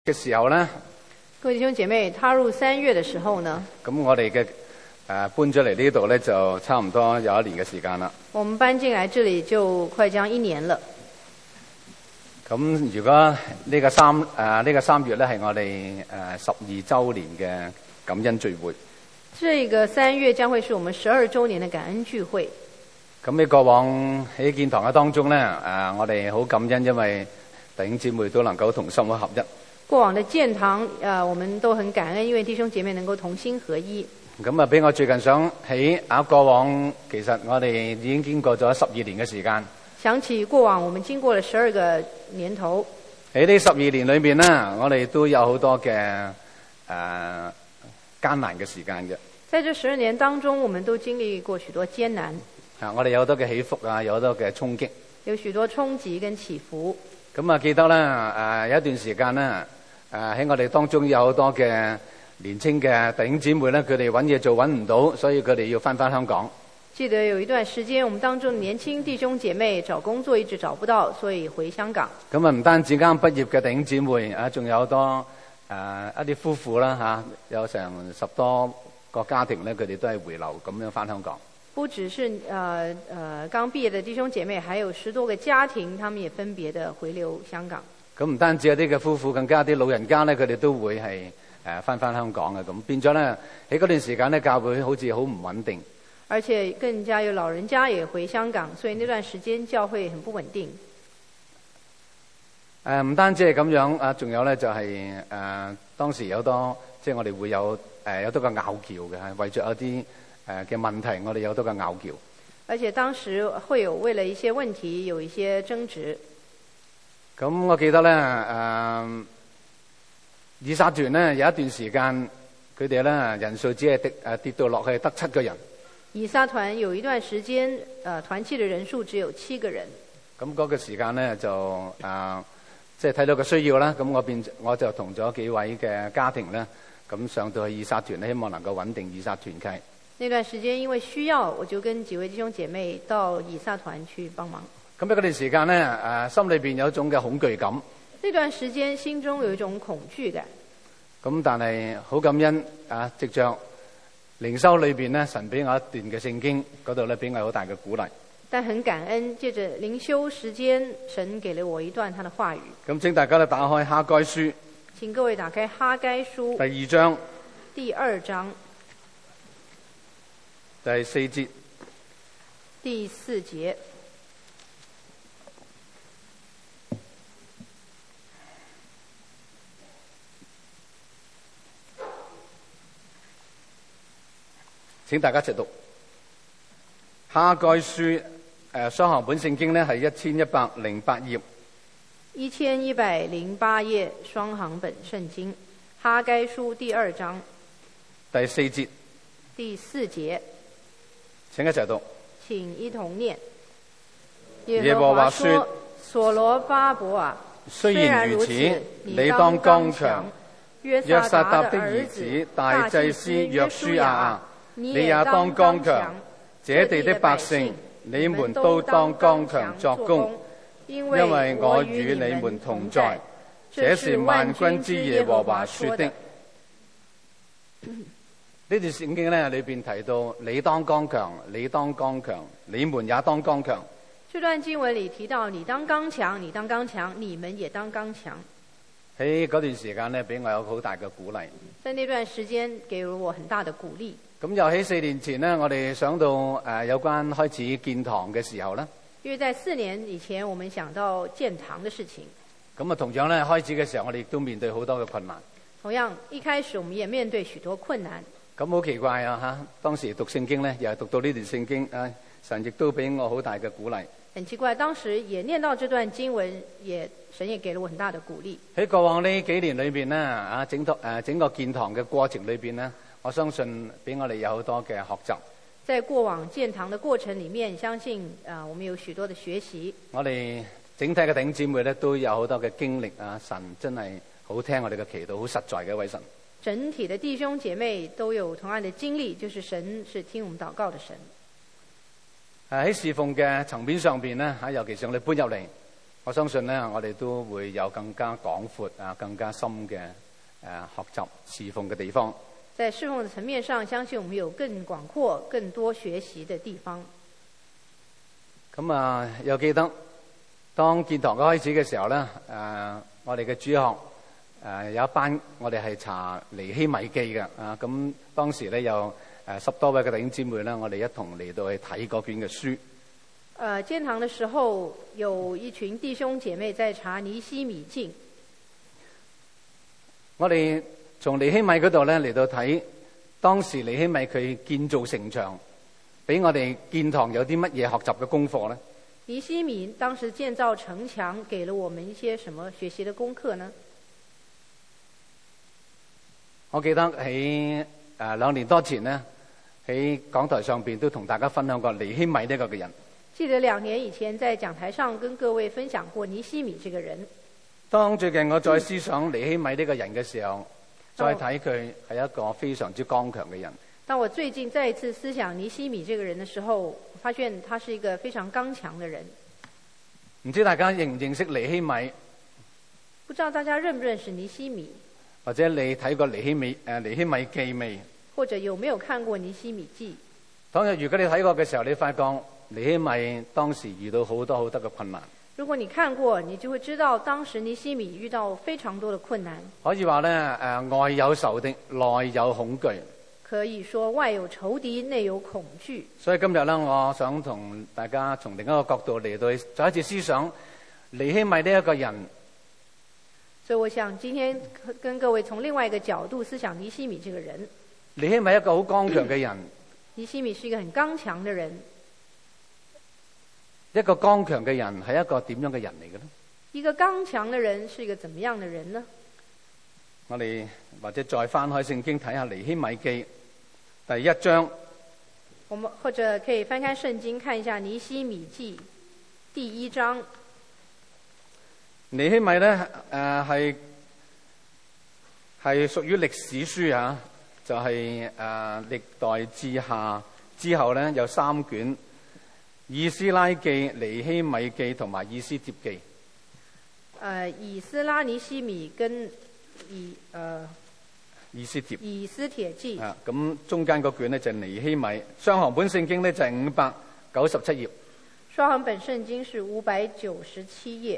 嘅時候咧， 各位弟兄姐妹，踏入3月的時候呢， 咁我哋嘅搬咗嚟呢度咧，就差唔多有1年嘅時間啦。 我們搬進來這裡就快將1年了。 咁如果呢個3月咧係我哋12週年嘅感恩聚會。 這個3月將會是我們12週年的感恩聚會。 咁喺過往喺建堂嘅當中咧，我哋好感恩，因為弟兄姊妹都能夠同心合一。 過往的建堂，我們都很感恩，因為弟兄姐妹能夠同心合一。 咁啊，俾我最近想起過往，其實我哋已經經過咗12年嘅時間。 想起過往，我們經過了12個年頭。 喺呢12年裏面呢，我哋都有好多嘅艱難嘅時間嘅。 在這12年當中，我們都經歷過許多艱難。 我哋有好多嘅起伏啊，有好多嘅衝擊， 有許多衝擊跟起伏。 咁啊，記得啦，有一段時間呢，喺我哋當中有好多嘅年輕嘅弟兄姊妹咧，佢哋揾嘢做揾唔到，所以佢哋要翻香港。 記得有一段時間，我們當中的年輕弟兄姐妹找工作一直找不到，所以回香港。 咁啊，唔單止啱畢業嘅弟兄姊妹啊，仲有好多一啲夫婦啦嚇，有成10多個家庭咧，佢哋都係回流咁樣翻香港。 不只是剛畢業的弟兄姐妹，還有10多個家庭，他們也分別的回流香港。 咁唔單止有啲嘅夫婦，更加啲老人家咧，佢哋都會係翻香港嘅。咁變咗咧，喺嗰段時間咧，教會好似好唔穩定。 而且更加有老人家也回香港，所以那段時間教會很不穩定。 唔單止係咁樣，仲有咧就係當時有好多，即係我哋會有多個拗撬嘅，為咗有啲嘅問題，我哋有好多個拗撬。 而且當時會有為了一些問題有一些爭執。 咁我記得咧，以撒團咧有一段時間，佢哋咧人數只係跌到落去得7個人。 以撒團有一段時間，團契的人數只有7個人。咁嗰個時間咧就即係睇到個需要啦，咁我就同咗幾位嘅家庭咧，咁上到去以撒團咧，希望能夠穩定以撒團契。 那段時間因為需要，我就跟幾位弟兄姐妹到以撒團去幫忙。 咁喺嗰段時間咧，心裏邊有一種嘅恐懼感。 那段時間心中有一種恐懼感。 咁但係好感恩藉着靈修裏邊咧，神俾我一段嘅聖經嗰度咧，俾我好大嘅鼓勵。 但很感恩，借着靈修時間，神給了我一段他的話語。 咁請大家都打開哈該書。 請各位打開哈該書第2章。 第2章。 第4節。 第4節。 請大家一齊讀哈該書。雙行本聖經呢係1108頁。 1108頁雙行本聖經，哈該書第2章。 第4節。 第4節。 請一齊讀。 請一同念。耶和華說：所羅巴伯啊，雖然如此，你當剛強。約撒答的兒子大祭司約書亞啊，你也當剛強。這地的百姓，你們都當剛強作工，因為我與你們同在。這是萬軍之耶和華說的。 呢段聖經咧裏邊提到，你當剛強，你當剛強，你們也當剛強。 這段經文裏提到，你當剛強，你當剛強，你們也當剛強。 喺嗰段時間咧，俾我有好大嘅鼓勵。 在那段時間，給了我很大的鼓勵。 咁又喺4年前呢，我哋想到有關開始建堂嘅時候呢， 因為在4年以前，我們想到建堂的事情。 咁啊，同樣咧開始嘅時候，我哋亦都面對好多嘅困難。 同樣一開始，我們也面對許多困難。 咁好奇怪啊！嚇，當時讀聖經咧，又係讀到呢段聖經，神亦都俾我好大嘅鼓勵。 很奇怪，當時也念到這段經文，神也給了我很大的鼓勵。 喺過往呢幾年裏邊呢，整個建堂嘅過程裏邊呢，我相信俾我哋有好多嘅學習。 在過往建堂的過程裡面，相信我們有許多的學習。 我哋整體嘅弟兄姊妹咧都有好多嘅經歷啊！神真係好聽我哋嘅祈禱，好實在嘅一位神。 整體的弟兄姐妹都有同樣的經歷，就是神是聽我們禱告的神。 喺侍奉嘅層面上邊咧，尤其是我哋搬入嚟， 我相信呢，我哋都會有更加廣闊啊、更加深嘅學習侍奉嘅地方。 在侍奉的層面上，相信我們有更廣闊、更多學習的地方。 咁啊，又記得當建堂開始嘅時候呢，我哋嘅主學有一班我哋係查尼希米記嘅啊。咁當時呢，有10多位嘅弟兄姊妹呢，我哋一同嚟到去睇嗰卷嘅書。 建堂的時候，有一群弟兄姐妹在查尼希米記。 我哋從尼希米嗰度咧嚟到睇，當時尼希米佢建造城牆，俾我哋建堂有啲乜嘢學習嘅功課呢？ 尼希米當時建造城牆，給了我們一些什麼學習的功課呢？ 我記得喺2年多前呢，喺講台上邊都同大家分享過尼希米呢個嘅人。 記得2年以前在講台上跟各位分享過尼希米這個人。 當最近我再思想尼希米呢個人嘅時候，再睇佢係一個非常之剛強嘅人。 當我最近再一次思想尼希米這個人的時候，我發現他是一個非常剛強的人。 唔知大家認唔認識尼希米？ 不知道大家認不認識尼希米？ 或者你睇過尼希米記未？ 或者有沒有看過尼希米記？ 當日如果你睇過嘅時候，你發覺尼希米當時遇到好多好多嘅困難。 如果你看過，你就會知道當時尼希米遇到非常多的困難。 可以話呢，外有仇敵，內有恐懼。 可以說外有仇敵，內有恐懼。 所以今日呢，我想同大家從另一個角度嚟到再一次思想尼希米呢一個人。 所以我想今天跟各位從另外一個角度思想尼希米這個人。 尼希米一個好剛強嘅人。 尼希米是一個很剛強的人。 一個剛強嘅人係一個點樣嘅人嚟嘅呢？ 一個剛強的人是一個怎麼樣的人呢？ 我哋或者再翻開聖經睇下尼希米記第1章。 我們或者可以翻開聖經看一下尼希米記第1章。 尼希米呢係屬於歷史書啊，就係歷代志下之後呢，有3卷。以斯拉記、尼希米記同埋以斯帖記。 以斯拉、尼希米跟以斯帖記。 咁中間嗰卷呢就係尼希米。雙行本聖經呢就係597頁。 雙行本聖經是597頁。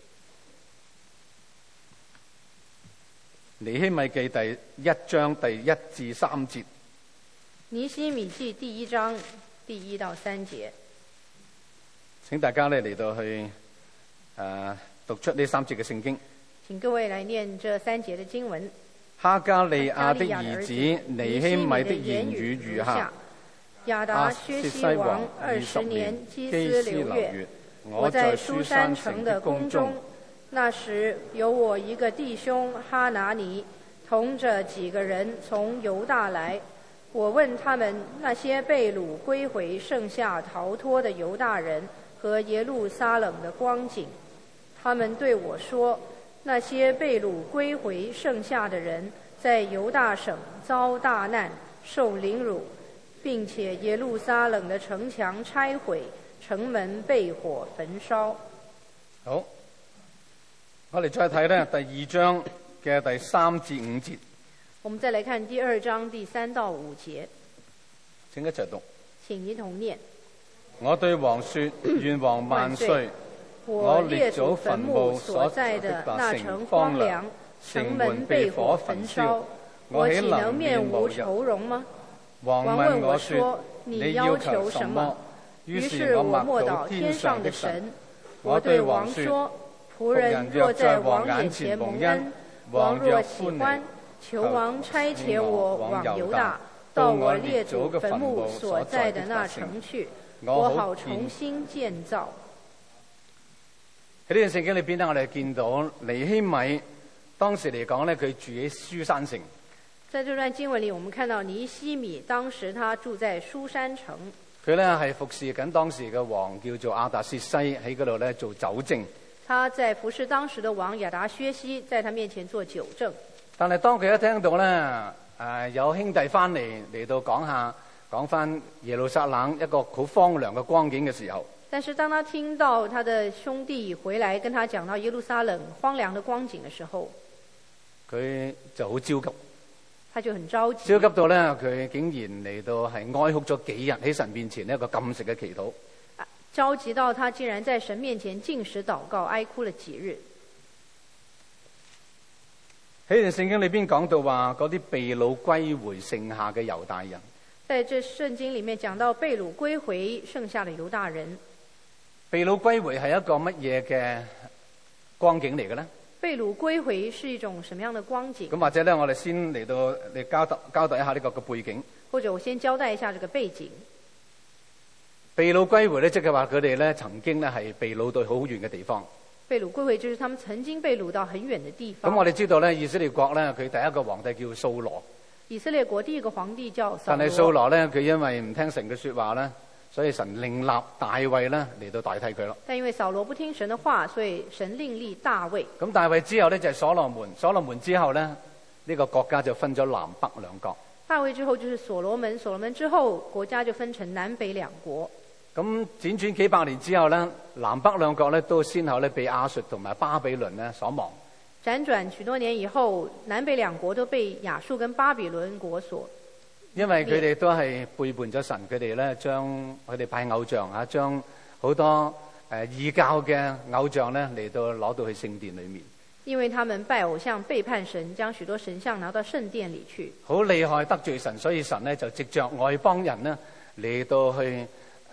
尼希米記第1章第1至3節。 尼希米記第1章第1到3節。 請大家呢嚟到去讀出呢3節嘅聖經。 請各位來念這3節的經文。 哈加利亞的兒子尼希米的言語如下： 亞達薛西王20年基斯流月，我在書珊城的宮中，那時有我一個弟兄哈拿尼，同着幾個人從猶大來。我問他們那些被擄歸回剩下逃脫的猶大人和耶路撒冷的光景，他們對我說，那些被擄歸回剩下的人在猶大省遭大難，受凌辱，並且耶路撒冷的城牆拆毀，城門被火焚燒。 好，我哋再睇呢第2章嘅第3至5節。 我們再來看第2章第3到5節。 請一齊讀。 請一同念。 我對王說：願王萬歲！ 我列祖墳墓所在的那城荒涼，城門被火焚燒，我豈能面無愁容嗎？王問我說：你要求什麼？於是我默禱天上的神。我對王說：僕人若在王眼前蒙恩，王若喜歡，求王差遣我往猶大，到我列祖墳墓所在的那城去，我好重新建造。 喺呢段聖經裏邊呢，我哋見到尼希米當時嚟講呢，佢住喺書珊城。 在這段經文裏，我們看到尼希米當時他住在書珊城。 佢呢係服侍緊當時嘅王，叫做亞達薛西，喺嗰度呢做酒政。 他在服侍當時的王亞達薛西，在他面前做酒政。 但係當佢一聽到呢，有兄弟翻嚟到講翻耶路撒冷一個好荒涼嘅光景嘅時候， 但是當他聽到他的兄弟回來跟他講到耶路撒冷荒涼的光景的時候， 佢就好焦急。 他就很着急。 焦急到咧，佢竟然嚟到係哀哭咗幾日喺神面前一個禁食嘅祈禱。 着急到他竟然在神面前禁食禱告，哀哭了幾日。 喺段聖經裏邊講到話，嗰啲被擄歸回剩下嘅猶大人。 在這聖經裡面講到被擄歸回剩下的猶大人。 被擄歸回係一個乜嘢嘅光景嚟嘅咧？ 被擄歸回是一種什麼樣的光景？ 咁或者咧，我哋先嚟到嚟交代一下呢個嘅背景。 或者我先交代一下這個背景。 被擄歸回咧，即係話佢哋咧曾經咧係被擄到好遠嘅地方。 被擄歸回就是他們曾經被擄到很遠的地方。 咁我哋知道咧，以色列國咧，佢第一個皇帝叫掃羅。 以色列國第一個皇帝叫掃羅。 但係掃羅咧，佢因為唔聽神嘅說話咧，所以神另立大衛咧嚟到代替佢咯。 但因為掃羅不聽神的話，所以神另立大衛。 咁大衛之後咧就係所羅門，所羅門之後咧呢個國家就分咗南北兩國。 大衛之後就是所羅門，所羅門之後國家就分成南北兩國。 咁輾轉幾百年之後咧，南北兩國咧都先後咧被亞述同埋巴比倫咧所亡。 輾轉許多年以後，南北兩國都被亞述跟巴比倫國所。 因為佢哋都係背叛咗神，佢哋咧將佢哋拜偶像啊，將好多異教嘅偶像咧嚟到攞到去聖殿裏面。 因為他們拜偶像背叛神，將許多神像拿到聖殿裏去。 好厲害得罪神，所以神咧就藉着外邦人呢嚟到去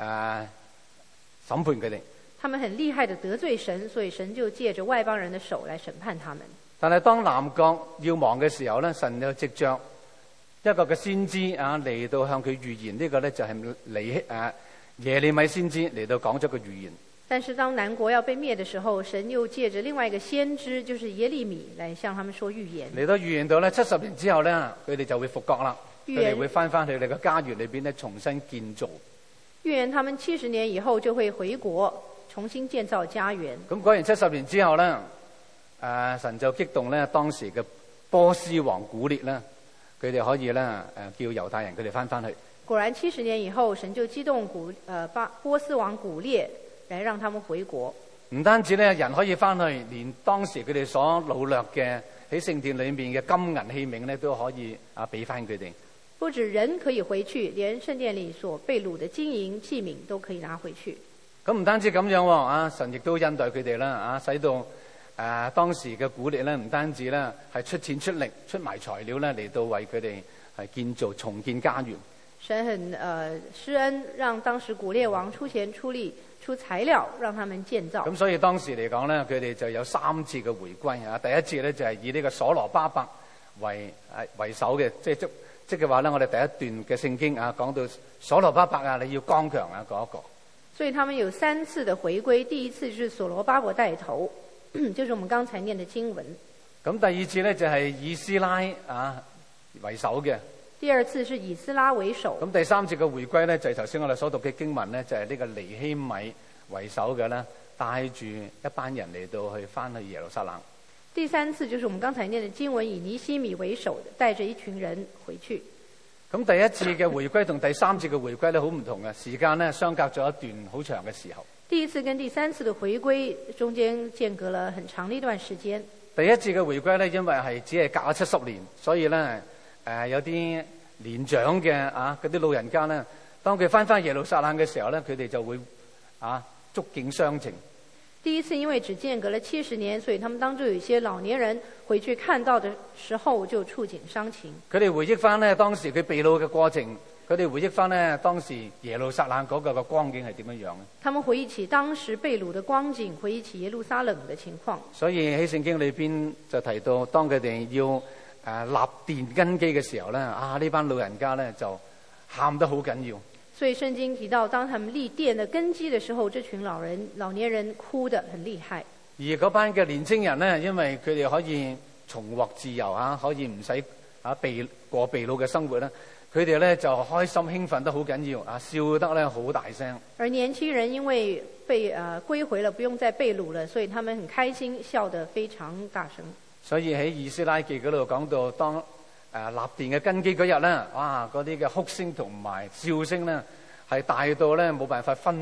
審判佢哋。 他們很厲害的得罪神，所以神就借着外邦人的手來審判他們。 但係當南國要亡嘅時候咧，神就藉着一個嘅先知啊嚟到向佢預言，呢個咧就係耶利米先知嚟到講咗個預言。 但是當南國要被滅的時候，神又借着另外一個先知，就是耶利米，來向他們說預言。 嚟到預言到咧70年之後咧，佢哋就會復國啦，佢哋會翻返去佢哋嘅家園裏邊咧重新建造。 預言他們70年以後就會回國，重新建造家園。 咁果然70年之後咧，神就激動咧當時嘅波斯王古列咧，佢哋可以咧叫猶太人佢哋翻返去。 果然70年以後，神就激動波斯王古列來讓他們回國。 唔單止咧人可以翻去，連當時佢哋所擄掠嘅喺聖殿裏面嘅金銀器皿咧都可以俾翻佢哋。 不止人可以回去，連聖殿裏所被擄的金銀器皿都可以拿回去。 咁唔單止咁樣喎，神亦都恩待佢哋啦，使到當時嘅古列咧唔單止咧係出錢出力出埋材料咧嚟到為佢哋係建造重建家園。神很施恩，讓當時古列王出錢出力出材料，讓他們建造。咁所以當時嚟講咧，佢哋就有3次嘅回歸啊。第一次咧就係以呢個所羅巴伯為首嘅，即係話咧，我哋第一段嘅聖經講到所羅巴伯你要剛強嗰一個。所以他們有3次的回歸，第一次就是所羅巴伯帶頭，就是我們剛才念的經文。咁第二次咧就係以斯拉為首嘅。 第二次是以斯拉為首。 咁第3次嘅回歸咧就係頭先我哋所讀嘅經文咧，就係呢個尼希米為首嘅咧，帶住一班人嚟到去翻去耶路撒冷。 第3次就是我們剛才念的經文，以尼希米為首的，帶着一群人回去。咁第一次嘅回歸同第3次嘅回歸咧好唔同嘅，時間咧相隔咗一段好長嘅時候。 第一次跟第3次的回歸中間間隔了很長的一段時間。 第一次嘅回歸咧，因為係只係隔咗70年，所以咧有啲年長嘅嗰啲老人家咧，當佢翻耶路撒冷嘅時候咧，佢哋就會觸景傷情。 第一次因為只間隔了70年，所以他們當中有一些老年人回去看到的時候就觸景傷情。 佢哋回憶翻咧當時佢被擄嘅過程，佢哋回憶翻咧當時耶路撒冷嗰個嘅光景係點樣樣咧？ 他們回憶起當時被擄的光景，回憶起耶路撒冷的情況。 所以喺聖經裏邊就提到，當佢哋要立殿根基嘅時候咧，呢班老人家咧就喊得好緊要。 所以聖經提到，當他們立殿的根基的時候，這群老年人哭得很厲害。 而嗰班嘅年青人呢，因為佢哋可以重獲自由可以唔使過被擄嘅生活咧，佢哋咧就開心興奮得好緊要，笑得咧好大聲。而年輕人因為被歸回了，不用再被擄了，所以他們很開心，笑得非常大聲。 所以喺以斯拉記嗰度講到，當立殿嘅根基嗰日咧，哇！嗰啲嘅哭聲同埋笑聲咧，係大到咧冇辦法分別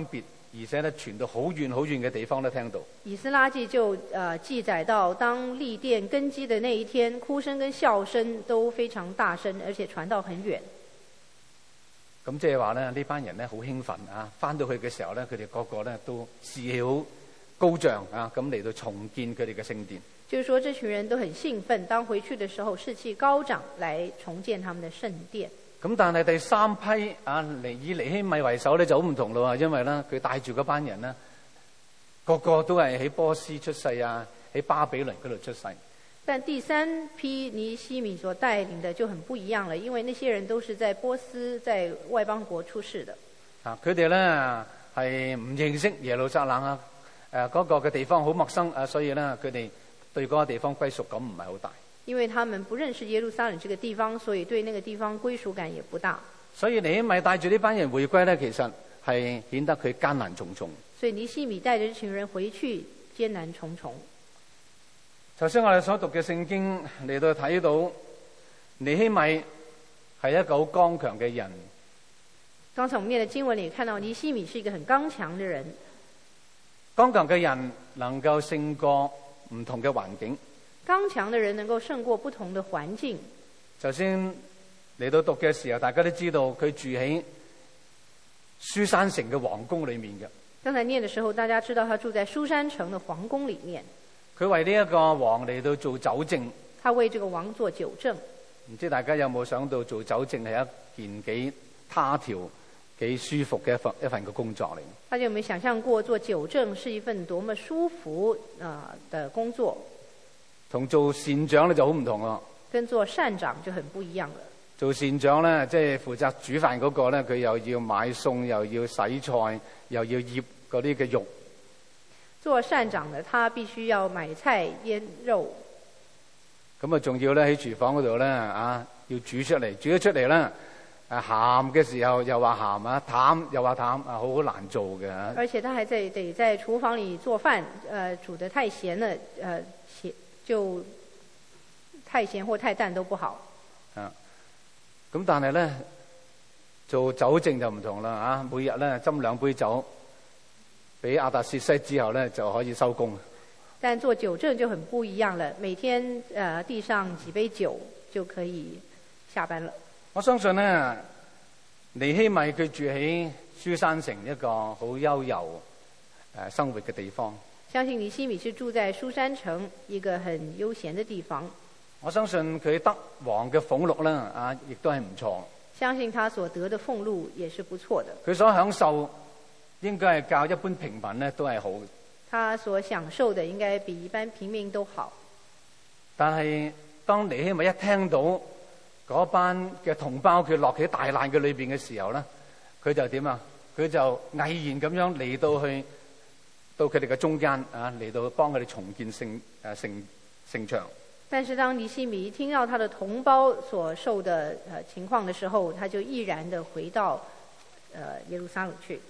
而且咧傳到好遠好遠嘅地方都聽到。 以斯拉記就記載到，當立殿根基的那一天，哭聲跟笑聲都非常大聲，而且傳到很遠。 咁即係話咧，呢班人咧好興奮啊！翻到去嘅時候咧，佢哋個個咧都士氣好高漲啊！咁嚟到重建佢哋嘅聖殿。 就是說，這群人都很興奮，當回去的時候士氣高漲，來重建他們的聖殿。 咁但係第三批啊，以尼希米為首咧就好唔同咯，因為咧佢帶住嗰班人咧，個個都係喺波斯出世啊，喺巴比倫嗰度出世。 但第三批尼希米所帶領的就很不一樣了，因為那些人都是在波斯、在外邦國出世的。啊， 佢哋咧係唔認識耶路撒冷啊，嗰個嘅地方好陌生啊，所以咧佢哋對嗰個地方歸屬感唔係好大。 因為他們不認識耶路撒冷這個地方，所以對那個地方歸屬感也不大。 所以尼希米帶住呢班人回歸咧，其實係顯得佢艱難重重。 所以尼希米帶着這群人回去，艱難重重。 頭先我哋所讀嘅聖經嚟到睇到尼希米係一個好剛強嘅人。 剛才我們念的經文裏看到尼希米是一個很剛強的人。 剛強嘅人能夠勝過唔同嘅環境。 剛強的人能夠勝過不同的環境。 頭先嚟到讀嘅時候，大家都知道佢住喺書珊城嘅皇宮裏面嘅。 剛才念的時候，大家知道他住在書珊城的皇宮裏面。佢為呢一個王嚟到做酒政。 他為這個王做酒政。 唔知大家有冇想到做酒政係一件幾他條、幾舒服嘅一份嘅工作嚟？ 大家有沒有想象過做酒政是一份多麼舒服的工作？ 同做善長咧就好唔同咯。 跟做善長就很不一樣了。 做善長咧，即係負責煮飯嗰個咧，佢又要買餸，又要洗菜，又要醃嗰啲嘅肉。 做善長的，他必須要買菜醃肉。 咁啊，仲要咧喺廚房嗰度咧啊，要煮出嚟，煮咗出嚟咧，鹹嘅時候又話鹹啊，淡又話淡啊，好難做嘅。 而且他還得在廚房裏做飯，煮得太鹹了，就太鹹或太淡都不好。 啊，咁但係咧做酒政就唔同啦啊，每日咧斟2杯酒。俾亞達薛西之後咧就可以收工。 但做酒政就很不一樣了，每天遞上幾杯酒就可以下班了。 我相信呢，尼希米佢住喺書珊城一個好悠遊生活嘅地方。 相信尼希米是住在書珊城一個很悠閒的地方。 我相信佢得王嘅俸祿咧啊，亦都係唔錯。 相信他所得的俸祿也是不錯的。 佢所享受應該係較一般平民咧都係好。 他所享受的應該比一般平民都好。 但係當尼希米一聽到嗰班嘅同胞佢落喺大難嘅裏邊嘅時候咧，佢就點啊？佢就毅然咁樣嚟到佢哋嘅中間啊，嚟到幫佢哋重建城牆。 但是當尼希米一聽到他的同胞所受的情況的時候，他就毅然地回到耶路撒冷去。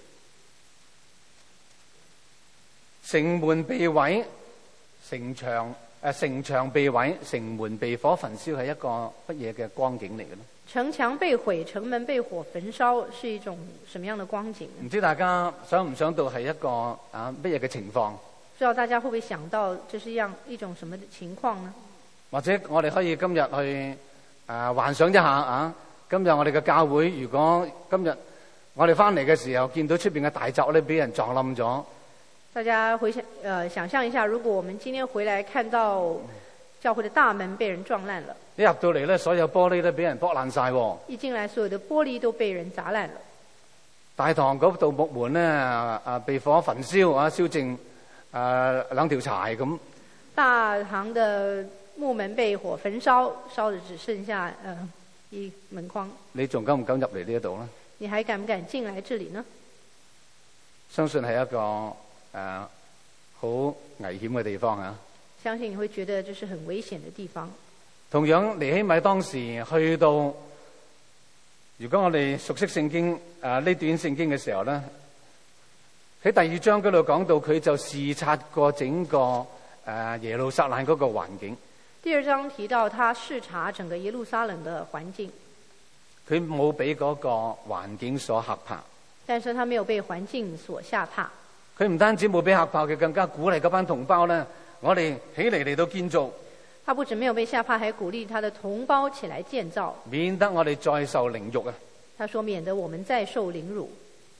城門被毀，城牆被毀，城門被火焚燒，係一個乜嘢嘅光景嚟嘅咧？ 城牆被毀，城門被火焚燒，是一種什麼樣的光景呢？ 唔知大家想唔想到係一個乜嘢嘅情況？ 不知道大家會不會想到這是一種什麼情況呢？ 或者我哋可以今日去幻想一下今日我哋嘅教會，如果今日我哋翻嚟嘅時候見到出邊嘅大宅咧俾人撞冧咗。 大家想象一下，如果我們今天回來看到教會的大門被人撞爛了， 一入到嚟咧，所有玻璃都俾人剝爛晒。 一進來，所有的玻璃都被人砸爛了。 大堂嗰道木門咧被火焚燒燒剩2條柴咁。 大堂的木門被火焚燒，燒得只剩下一門框。你仲敢唔敢入嚟呢一度呢？你還敢唔敢進來這裏呢？ 相信係一個好危險嘅地方啊！ 相信你會覺得這是很危險的地方。 同樣尼希米當時去到，如果我哋熟悉聖經呢段聖經嘅時候咧，喺第2章嗰度講到佢就視察過整個耶路撒冷嗰個環境。 第2章提到他視察整個耶路撒冷的環境。佢冇俾嗰個環境所嚇怕。 但是他沒有被環境所嚇怕。 佢唔單止冇俾嚇怕，佢更加鼓勵嗰班同胞咧，我哋起嚟到建造。 他不止沒有被嚇怕，還鼓勵他的同胞起來建造， 免得我哋再受凌辱啊！ 他說免得我們再受凌辱。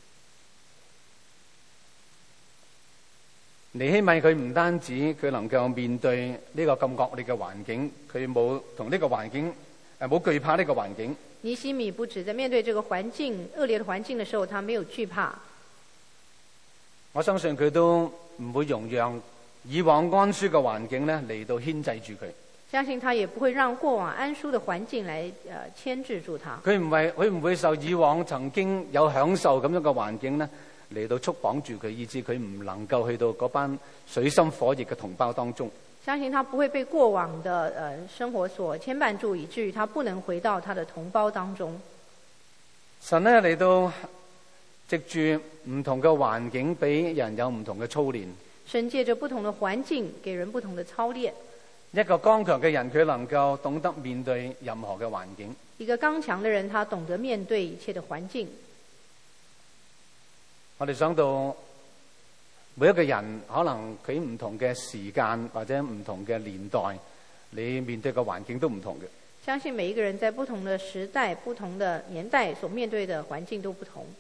尼希米佢唔單止佢能夠面對呢個咁惡劣嘅環境，佢冇同呢個環境冇懼怕呢個環境。 尼希米不止在面對這個環境惡劣的環境的時候，他沒有懼怕。 我相信佢都唔會容讓以往安舒嘅環境咧嚟到牽制住佢。 相信他也不會讓過往安舒的環境來牽制住他。 佢唔會受以往曾經有享受咁樣嘅環境咧嚟到束綁住佢，以致佢唔能夠去到嗰班水深火熱嘅同胞當中。 相信他不會被過往的生活所牽絆住，以至於他不能回到他的同胞當中。 神呢嚟到藉住唔同嘅環境，俾人有唔同嘅操練。 神借着不同的環境，給人不同的操練。 一個剛強嘅人，佢能夠懂得面對任何嘅環境。 一個剛強的人，他懂得面對一切的環境。 我哋想到每一個人，可能佢唔同嘅時間或者唔同嘅年代，你面對嘅環境都唔同嘅。 相信每一個人在不同的時代、不同的年代所面對的環境都不同。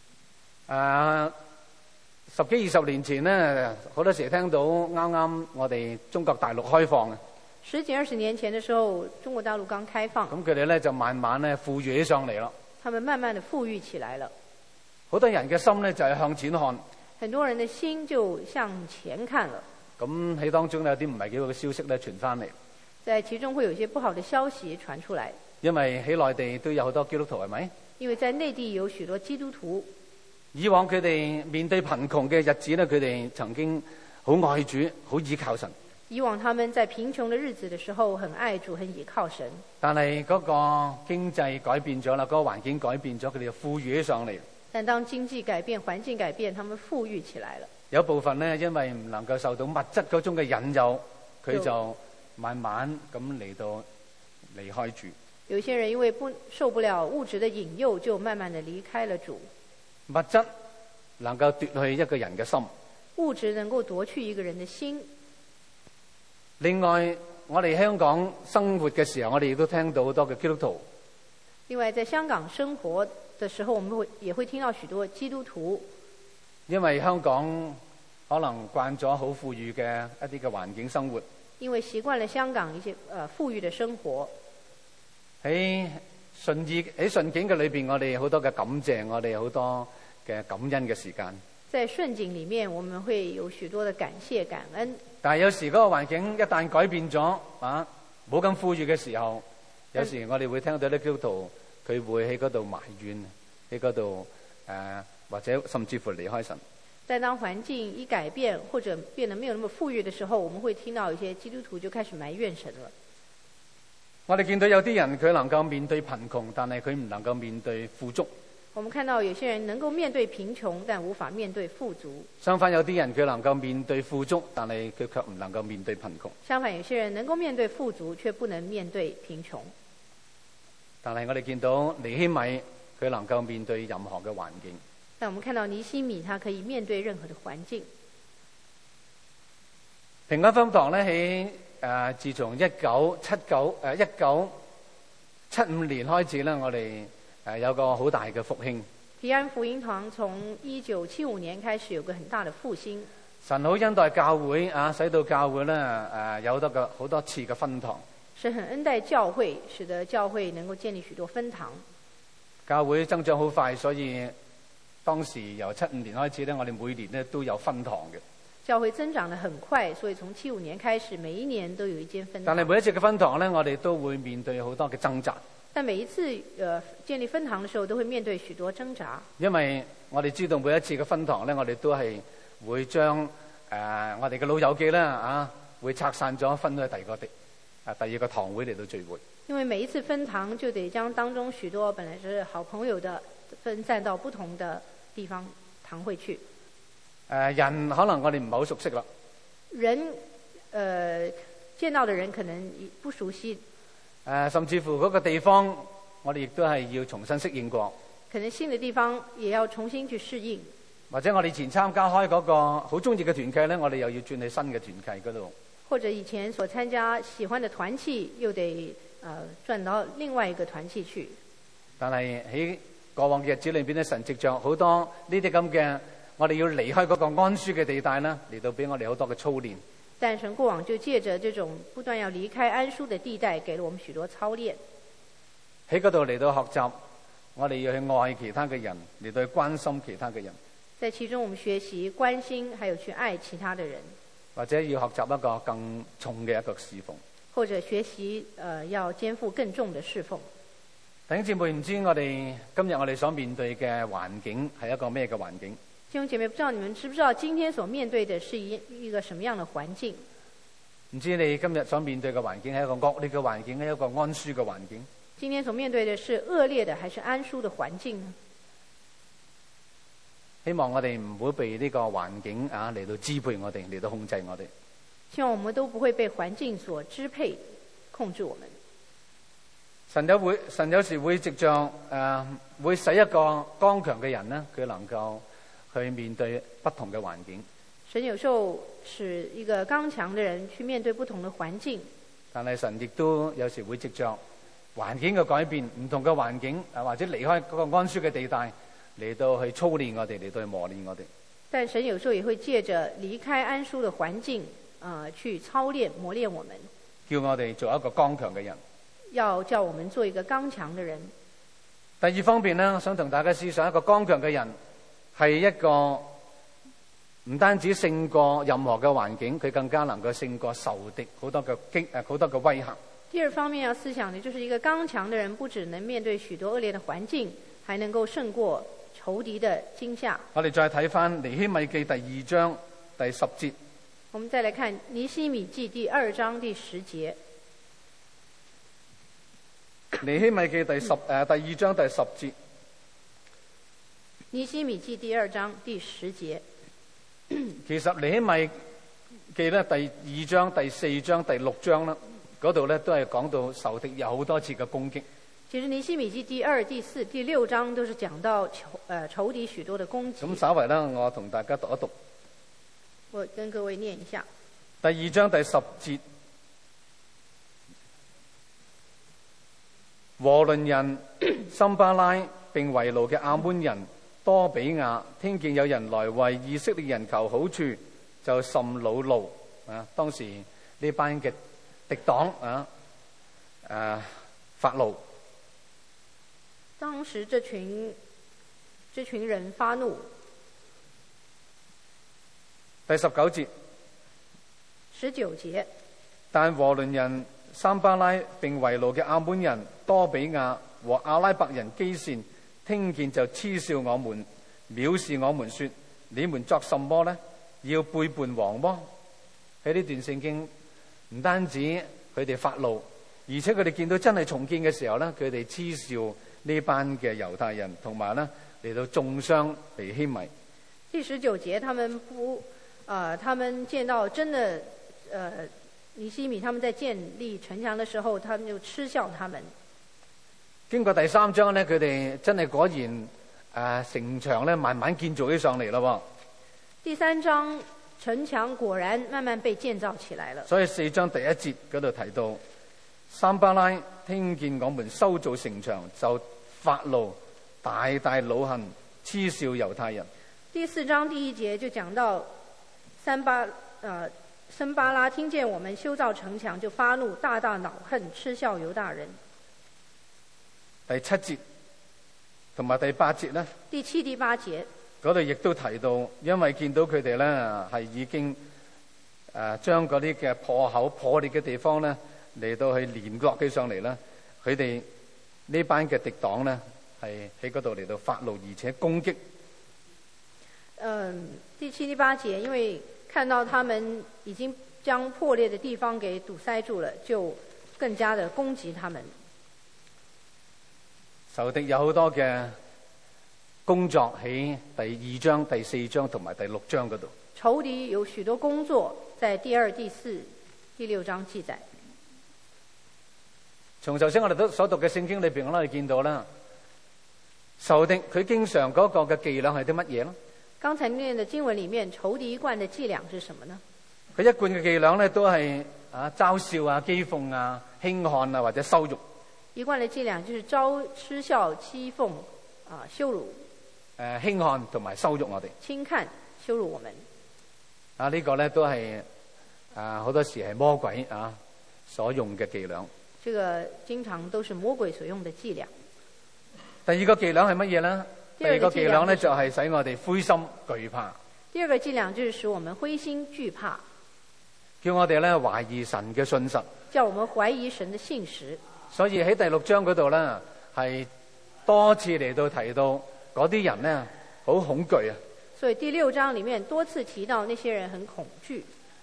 十幾20年前呢，好多時聽到啱啱我哋中國大陸開放啊。 十幾20年前的時候，中國大陸剛開放。 咁佢哋咧就慢慢咧富裕起上嚟咯。 他們慢慢的富裕起來了。 好多人嘅心咧就係向前看。 很多人的心就向前看了。 咁喺當中有啲唔係幾好嘅消息咧傳翻嚟。 在其中會有一些不好的消息傳出來。 因為喺內地都有好多基督徒，係咪？ 因為在內地有許多基督徒。 以往佢哋面對貧窮嘅日子咧，佢哋曾經好愛主，好倚靠神。 以往他們在貧窮的日子的時候，很愛主，很倚靠神。 但係嗰個經濟改變咗啦，嗰個環境改變咗，佢哋就富裕起上嚟。 但當經濟改變、環境改變，他們富裕起來了。 有部分呢，因為唔能夠受到物質嗰種嘅引誘，佢就慢慢咁嚟到離開主。 有些人因為受不了物質的引誘，就慢慢的離開了主。 物質能夠奪去一個人嘅心， 物質能夠奪去一個人的心。 另外，我哋香港生活嘅時候，我哋亦都聽到好多嘅基督徒。 另外，在香港生活的時候，我們也會聽到許多基督徒。 因為香港可能慣咗好富裕嘅一啲嘅環境生活。 因為習慣了香港一些富裕的生活。喺順境嘅裏邊，我哋好多嘅感謝，我哋好多嘅感恩嘅時間。 在順境裡面，我們會有許多的感謝感恩。 但係有時嗰個環境一旦改變咗冇咁富裕嘅時候，有時我哋會聽到啲基督徒佢會喺嗰度埋怨，喺嗰度或者甚至乎離開神。 但當環境一改變或者變得沒有那麼富裕的時候，我們會聽到一些基督徒就開始埋怨神了。 我哋見到有啲人佢能夠面對貧窮，但係佢唔能夠面對富足。 我們看到有些人能夠面對貧窮，但無法面對富足。 相反，有啲人佢能夠面對富足，但係佢卻唔能夠面對貧窮。 相反，有些人能夠面對富足，卻不能面對貧窮。 但係我哋見到尼希米，佢能夠面對任何嘅環境。 但我們看到尼希米，他可以面對任何的環境。 平安福音堂咧喺自從1975年開始咧，我哋有個好大嘅復興。 平安福音堂從1975年開始有個很大的復興。 神好恩待教會使到教會咧有好多次嘅分堂。 神很恩待教會，使得教會能夠建立許多分堂。 教會增長好快，所以當時由75年開始咧，我哋每年咧都有分堂嘅。 教會增長得很快，所以從75年開始，每一年都有一間分堂。 但係每一次嘅分堂咧，我哋都會面對好多嘅掙扎。 但每一次建立分堂嘅時候，都會面對許多掙扎。因為我哋知道每一次嘅分堂咧，我哋都係會將我哋嘅老友記啦會拆散咗，分去第二個堂會嚟到聚會。因為每一次分堂就得將當中許多本來是好朋友的分散到不同的地方堂會去。 人可能我哋唔係好熟悉啦。 人見到的人可能不熟悉。 甚至乎嗰個地方，我哋亦都係要重新適應過。 可能新的地方也要重新去適應。 或者我哋以前參加開嗰個好中意嘅團契咧，我哋又要轉去新嘅團契嗰度。 或者以前所參加喜歡的團契，又得轉到另外一個團契去。 但係喺過往嘅日子裏邊咧，神藉着好多呢啲咁嘅，我哋要離開嗰個安舒嘅地帶啦，嚟到俾我哋好多嘅操練。 但神過往就借着這種不斷要離開安舒的地帶，給了我們許多操練。 喺嗰度嚟到學習，我哋要去愛其他嘅人，嚟到去關心其他嘅人。 在其中，我們學習關心，還有去愛其他的人。 或者要學習一個更重嘅一個侍奉。 或者學習要肩負更重的侍奉。 弟兄姊妹，唔知我哋今日我哋所面對嘅環境係一個咩嘅環境？ 弟兄姐妹，不知道你們知不知道今天所面對的是一個什麼樣的環境？ 唔知你今日所面對嘅環境係一個惡劣嘅環境，係一個安舒嘅環境？ 今天所面對的是惡劣的還是安舒的環境呢？ 希望我哋唔會被呢個環境嚟到支配我哋，嚟到控制我哋。 希望我們都不會被環境所支配、控制我們。 神有時會藉着會使一個剛強嘅人呢，佢能夠去面對不同嘅環境。 神有時候使一個剛強的人去面對不同的環境。 但係神亦都有時會藉着環境嘅改變，唔同嘅環境或者離開嗰個安舒嘅地帶，嚟到去操練我哋，嚟到去磨練我哋。 但神有時候也會借着離開安舒的環境，去操練磨練我們， 叫我哋做一個剛強嘅人。 要叫我們做一個剛強的人。 第二方面呢，我想同大家思想一個剛強嘅人係一個唔單止勝過任何嘅環境，佢更加能夠勝過仇敵好多嘅威嚇。 第二方面要思想的就是一個剛強的人，不只能面對許多惡劣的環境，還能夠勝過仇敵的驚嚇。 我哋再睇翻尼希米記第2章第10節。 我們再來看尼希米記第2章第10節。 尼希米記第2章第10節。 尼希米記第2章第10節。 其實尼希米記咧第2章、第4章、第6章啦，嗰度咧都係講到仇敵有好多次嘅攻擊。 其實尼希米記第2、第4、第6章都是講到仇敵許多的攻擊。 咁稍為呢，我同大家讀一讀。 我跟各位念一下。 第2章第10節。和倫人參巴拉並為奴嘅亞捫人多比亞聽見有人來為以色列人求好處，就甚惱怒。當時呢班嘅敵黨發怒。 當時這群人發怒。 第19節。 19節。 但和倫人參巴拉並為奴嘅亞捫人多比亞和阿拉伯人基善聽見就嗤笑我們，藐視我們，說：你們作什麼呢？要背叛王麼？喺呢段聖經唔單止佢哋發怒，而且佢哋見到真係重建嘅時候呢，佢哋嗤笑呢班嘅猶太人，同埋呢嚟到中傷尼希米。 第19節，他們見到真的尼希米他們在建立城牆的時候，他們就嗤笑他們。 經過第3章呢，佢哋真係果然城牆咧慢慢建造起上嚟咯。 第3章城牆果然慢慢被建造起來了。 所以4章第1節嗰度提到，參巴拉聽見我們修造城牆，就發怒，大大惱恨，嗤笑猶太人。 第4章第1節就講到參巴拉聽見我們修造城牆，就發怒，大大惱恨，嗤笑猶大人。 第7節同埋第8節呢， 第7、第8節嗰度亦都提到，因為見到佢哋咧係已經將嗰啲嘅破裂嘅地方咧嚟到去連絡起上嚟啦，佢哋呢班嘅敵黨咧係喺嗰度嚟到發怒，而且攻擊。 第7、第8節，因為看到他們已經將破裂的地方給堵塞住了，就更加的攻擊他們。 仇敵有好多嘅工作喺第2章、第4章同埋第6章嗰度。 仇敵有許多工作在第2、第4、第6章記載。 從頭先我哋所讀嘅聖經裏邊，我哋見到啦，仇敵佢經常嗰個嘅伎倆係啲乜嘢咯？ 剛才念的經文裡面，仇敵一貫的伎倆是什麼呢？ 佢一貫嘅伎倆咧，都係嘲笑啊、譏諷啊、輕看啊或者羞辱。 一貫的伎倆就是嗤笑、譏諷羞辱。 輕看同埋羞辱我哋。 輕看羞辱我們。 呢個咧都係好多時係魔鬼所用嘅伎倆。 這個經常都是魔鬼所用的伎倆。 第二個伎倆係乜嘢咧？第二個伎倆咧就係使我哋灰心懼怕。 第二個伎倆就是使我們灰心懼怕， 叫我哋咧懷疑神嘅信實。 叫我們懷疑神的信實。 所以喺第6章嗰度咧，係多次嚟到提到嗰啲人咧好恐懼啊。 所以第6章裡面多次提到那些人很恐懼。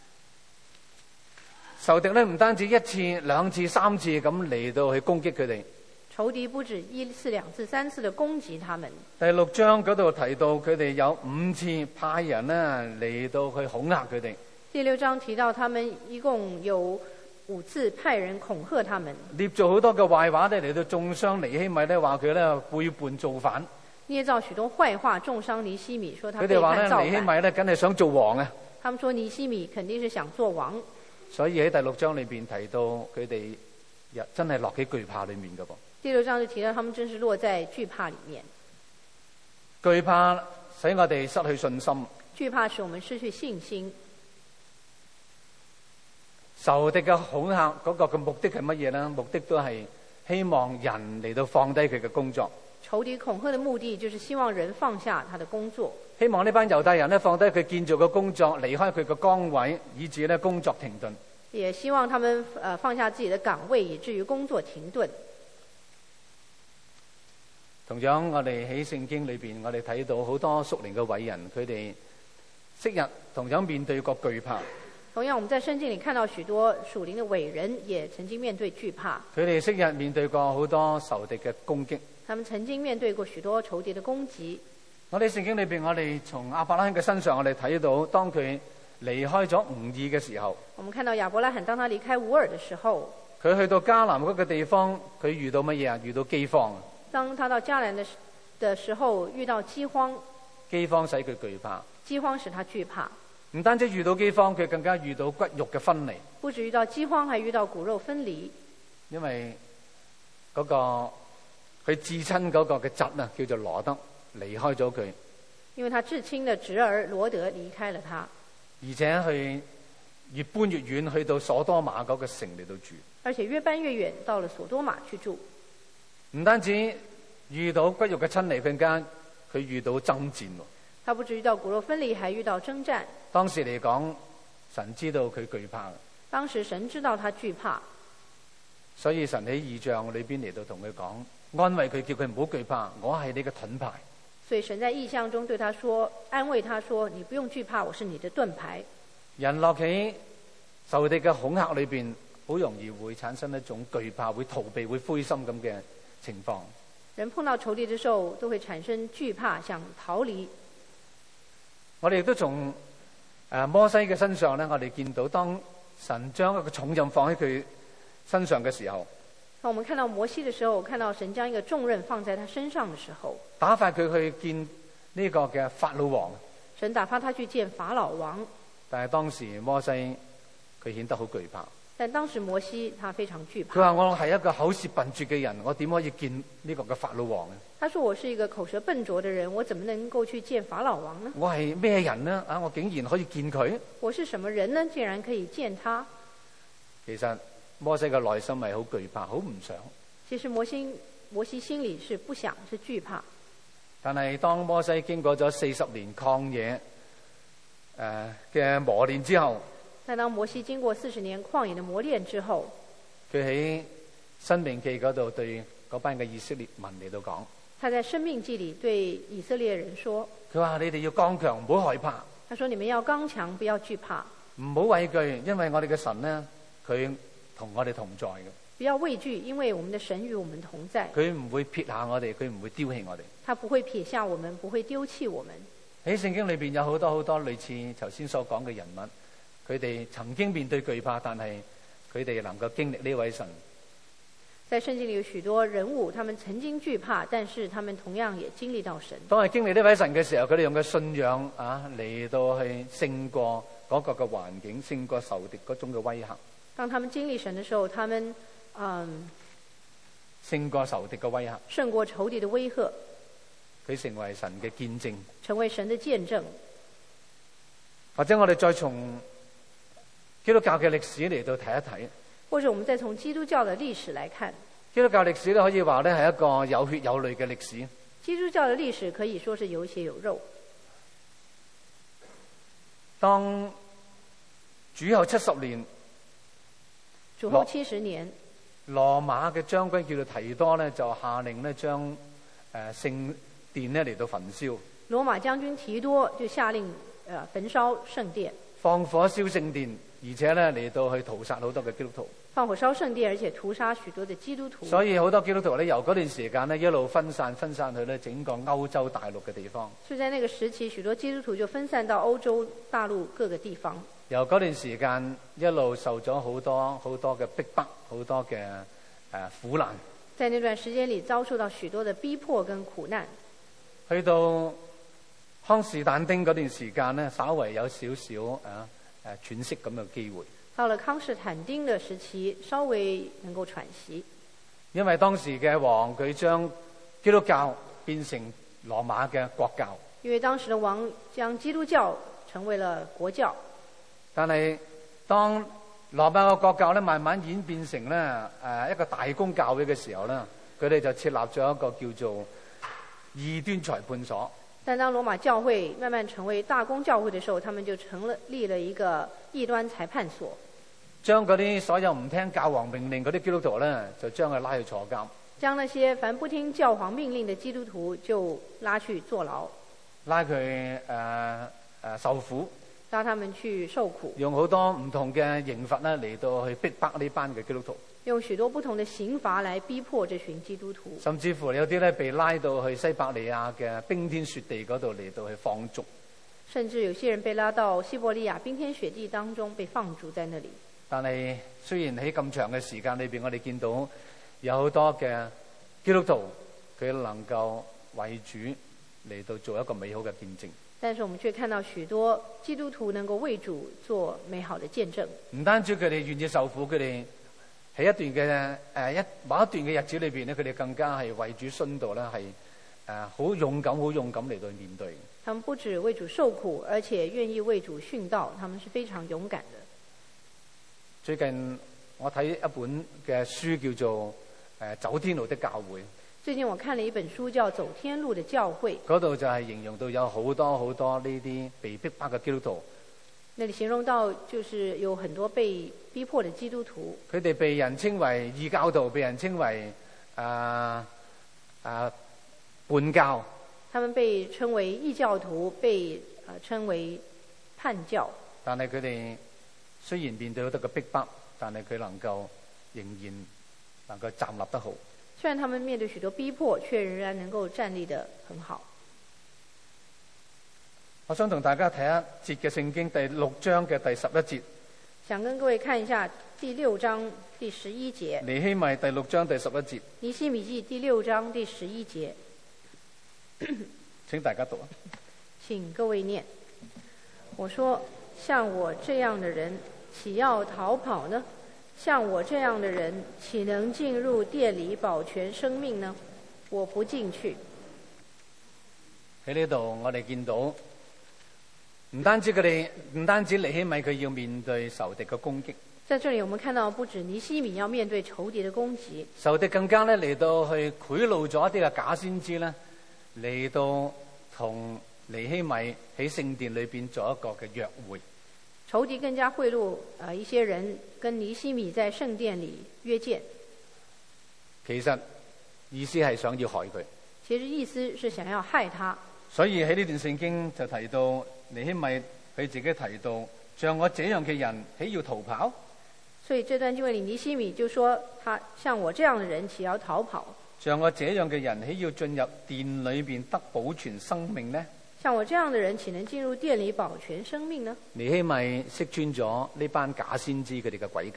仇敵咧唔單止1次、2次、3次咁嚟到去攻擊佢哋。 仇敵不止1次、2次、3次的攻擊他們。 第6章嗰度提到佢哋有5次派人嚟到去恐嚇佢哋。 第6章提到他們一共有5次派人恐嚇他們， 捏造好多嘅壞話嚟到中傷尼希米咧，話佢咧背叛造反。 捏造許多壞話中傷尼希米，說他背佢哋話叛造反。 尼希米咧梗係想做王啊。 他們說尼希米肯定是想做王。 所以喺第6章裏邊提到佢哋真係落喺懼怕裏面㗎噃。 第6章就提到他們真是落在懼怕裡面。 懼怕使我哋失去信心。 懼怕使我們失去信心。 仇敵嘅恐嚇嗰個嘅目的係乜嘢呢？目的都係希望人嚟到放低佢嘅工作。 仇敵恐嚇的目的就是希望人放下他的工作。 希望呢班猶太人呢放低佢建造嘅工作，離開佢嘅崗位，以致呢工作停頓。 也希望他們放下自己的崗位，以至於工作停頓。 同樣，我哋喺聖經裏邊，我哋睇到好多屬靈嘅偉人，佢哋昔日同樣面對過懼怕。 同樣，我們在聖經裏看到許多屬靈的偉人，也曾經面對懼怕。 佢哋昔日面對過好多仇敵嘅攻擊。 他們曾經面對過許多仇敵的攻擊。 我哋聖經裏邊，我哋從亞伯拉罕嘅身上，我哋睇到當佢離開咗吾珥嘅時候， 我們看到亞伯拉罕當他離開吾珥的時候， 佢去到迦南嗰個地方，佢遇到乜嘢啊？遇到饑荒。 當他到迦南的時候，遇到饑荒。 饑荒使佢懼怕。 饑荒使他懼怕。 唔單止遇到饑荒，佢更加遇到骨肉嘅分離。 不止遇到饑荒，還遇到骨肉分離。因為嗰個佢至親嗰個嘅侄啊，叫做羅德，離開咗佢。 因為他至親的侄兒羅德離開了他， 而且去越搬越遠，去到所多瑪嗰個城嚟到住。 而且越搬越遠，到了所多瑪去住。 唔單止遇到骨肉嘅親離，更加佢遇到爭戰。 他不止遇到骨肉分離，還遇到征戰。 當時嚟講，神知道佢懼怕。 當時神知道他懼怕， 所以神喺異象裏邊嚟到同佢講，安慰佢，叫佢唔好懼怕，我係你嘅盾牌。 所以神在異象中對他說，安慰他說，你不用懼怕，我是你的盾牌。 人落喺仇敵嘅恐嚇裏邊，好容易會產生一種懼怕，會逃避，會灰心咁嘅情況。 人碰到仇敵的時候，都會產生懼怕，想逃離。 我哋亦都從摩西嘅身上咧，我哋見到當神將一個重任放喺佢身上嘅時候， 當我們看到摩西的時候，看到神將一個重任放在他身上的時候， 打發佢去見呢個嘅法老王。 神打發他去見法老王， 但係當時摩西佢顯得好懼怕。 但當時摩西他非常懼怕。 佢話：我係一個口舌笨拙嘅人，我點可以見呢個嘅法老王呢？ 他說：我是一個口舌笨拙的人，我怎麼能夠去見法老王呢？ 我係咩人呢？我竟然可以見佢？ 我是什麼人呢？竟然可以見他？ 其實摩西嘅內心係好懼怕，好唔想。 其實摩西心裡是不想，是懼怕。 但係當摩西經過咗40年曠野嘅磨練之後， 但當摩西經過40年曠野的磨練之後， 佢喺申命記嗰度對嗰班嘅以色列民嚟到講， 他在申命記裡對以色列人說： 佢話你哋要剛強，唔好害怕。 他說：你們要剛強，不要懼怕， 唔好畏懼，因為我哋嘅神呢，佢同我哋同在嘅。 不要畏懼，因為我們的神與我們同在。 佢唔會撇下我哋，佢唔會丟棄我哋。 他不會撇下我們，不會丟棄我們。 喺聖經裏邊有好多好多類似頭先所講嘅人物，佢哋曾經面對懼怕，但係佢哋能夠經歷呢位神。 在聖經裏有許多人物，他們曾經懼怕，但是他們同樣也經歷到神。 當係經歷呢位神嘅時候，佢哋用嘅信仰嚟到去勝過嗰個嘅環境，勝過仇敵嗰種嘅威嚇。 當他們經歷神嘅時候，他們勝過仇敵嘅威嚇， 勝過仇敵嘅威嚇， 佢成為神嘅見證， 成為神嘅見證。 或者我哋再從基督教嘅歷史嚟到睇一睇， 或者我們再從基督教嘅歷史來看， 基督教歷史咧可以話咧係一個有血有淚嘅歷史。 基督教嘅歷史可以說是有血有肉。 當主後70年， 主後70年， 羅馬嘅將軍叫做提多咧，就下令咧將聖殿咧嚟到焚燒。 羅馬將軍提多就下令焚燒聖殿， 放火燒聖殿，而且咧嚟到去屠殺好多嘅基督徒。 放火燒聖殿，而且屠殺許多嘅基督徒。 所以好多基督徒咧由嗰段時間咧一路分散去咧整個歐洲大陸嘅地方。 所以在那個時期，許多基督徒就分散到歐洲大陸各個地方。 由嗰段時間一路受咗好多嘅逼迫，好多嘅苦難。 在那段時間裏遭受到許多嘅逼迫跟苦難。 去到康士坦丁嗰段時間咧，稍為有少少喘息咁嘅機會。 到了康士坦丁嘅時期，稍微能夠喘息。 因為當時嘅王佢將基督教變成羅馬嘅國教。 因為當時的王將基督教成為了國教。 但係當羅馬嘅國教咧慢慢演變成咧一個大公教會嘅時候咧，佢哋就設立咗一個叫做異端裁判所。 但當羅馬教會慢慢成為大公教會的時候，他們就成立了一個異端裁判所， 將嗰啲所有唔聽教皇命令嗰啲基督徒咧，就將佢拉去坐監。 將那些凡不聽教皇命令的基督徒就拉去坐牢， 拉佢受苦， 拉他們去受苦， 用好多唔同嘅刑罰咧嚟到去逼迫呢班嘅基督徒。 用許多不同的刑罰來逼迫這群基督徒， 甚至乎有啲咧被拉到去西伯利亞嘅冰天雪地嗰度嚟到去放逐。 甚至有些人被拉到西伯利亞冰天雪地當中被放逐在那裡。 但係雖然喺咁長嘅時間裏邊，我哋見到有好多嘅基督徒佢能夠為主嚟到做一個美好嘅見證。 但是我們卻看到許多基督徒能夠為主做美好的見證。 唔單止佢哋願意受苦，佢哋喺一段嘅某一段嘅日子裏邊咧，佢哋更加係為主殉道咧，係好勇敢嚟到面對。 他們不止為主受苦，而且願意為主殉道，他們是非常勇敢的。 最近我睇一本嘅書叫做《走天路的教會》。 最近我看了一本書叫《走天路的教會》， 嗰度就係形容到有好多呢啲被逼迫嘅基督徒。 那裡形容到就是有很多被逼迫的基督徒， 佢哋被人稱為異教徒，被人稱為叛教。 他們被稱為異教徒，被稱為叛教。 但係佢哋雖然面對好多嘅逼迫，但係佢仍然能夠站立得好。 雖然他們面對許多逼迫，卻仍然能夠站立得很好。 我想同大家睇一節嘅聖經，第6章嘅第11節。 想跟各位看一下第6章第11節。 尼希米第6章第11節。 尼希米記第6章第11節。 請大家讀啊。 請各位念。我說，像我這樣的人，豈要逃跑呢？像我這樣的人，豈能進入殿裡保全生命呢？我不進去。 喺呢度我哋見到，唔單止尼希米佢要面對仇敵嘅攻擊。 在這裡我們看到，不止尼希米要面對仇敵的攻擊， 仇敵更加咧嚟到去賄賂咗一啲嘅假先知咧，嚟到同尼希米喺聖殿裏邊做一個嘅約會。 仇敵更加賄賂一些人跟尼希米在聖殿裡約見。 其實意思係想要害佢。 其實意思是想要害他。 所以喺呢段聖經就提到尼希米佢自己提到，像我這樣嘅人，豈要逃跑？ 所以這段經文裡尼希米就說，他像我這樣的人，豈要逃跑？ 像我這樣嘅人，豈要進入殿裏邊得保全生命呢？ 像我這樣的人，豈能進入殿裡保全生命呢？ 尼希米識穿咗呢班假先知佢哋嘅詭計。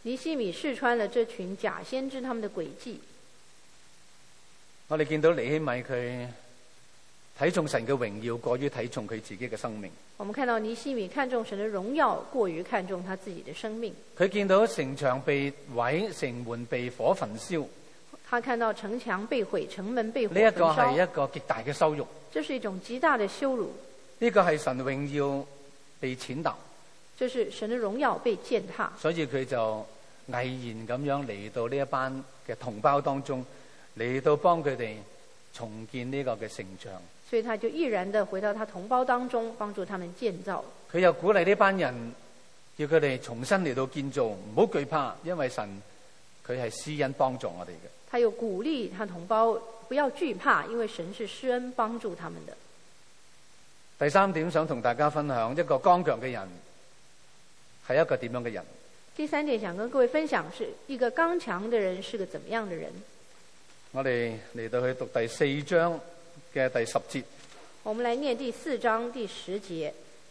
尼希米試穿了這群假先知他們的詭計。 我哋見到尼希米佢睇重神嘅榮耀，過於睇重佢自己嘅生命。 我們看到尼希米看重神的榮耀，過於看重他自己的生命。 佢見到城牆被毀，城門被火焚燒。 他看到城牆被毀，城門被火呢焚燒。 一個係一個極大嘅羞辱。 這是一種極大的羞辱。 呢個係神榮耀被踐踏。 這是神的榮耀被踐踏。 所以佢就毅然咁樣嚟到呢一班嘅同胞當中，嚟到幫佢哋重建呢個嘅城牆。 所以他就毅然地回到他同胞當中，幫助他們建造。 佢又鼓勵呢班人，叫佢哋重新嚟到建造，唔好懼怕，因為神佢係施恩幫助我哋嘅。 他又鼓勵他同胞不要懼怕，因為神是施恩幫助他們的。 第三點想同大家分享，一個剛強嘅人係一個點樣嘅人？ 第三點想跟各位分享，是一個剛強的人是個怎麼樣的人？ 我哋嚟到去讀第4章嘅第10節。 我們來念第4章第10節。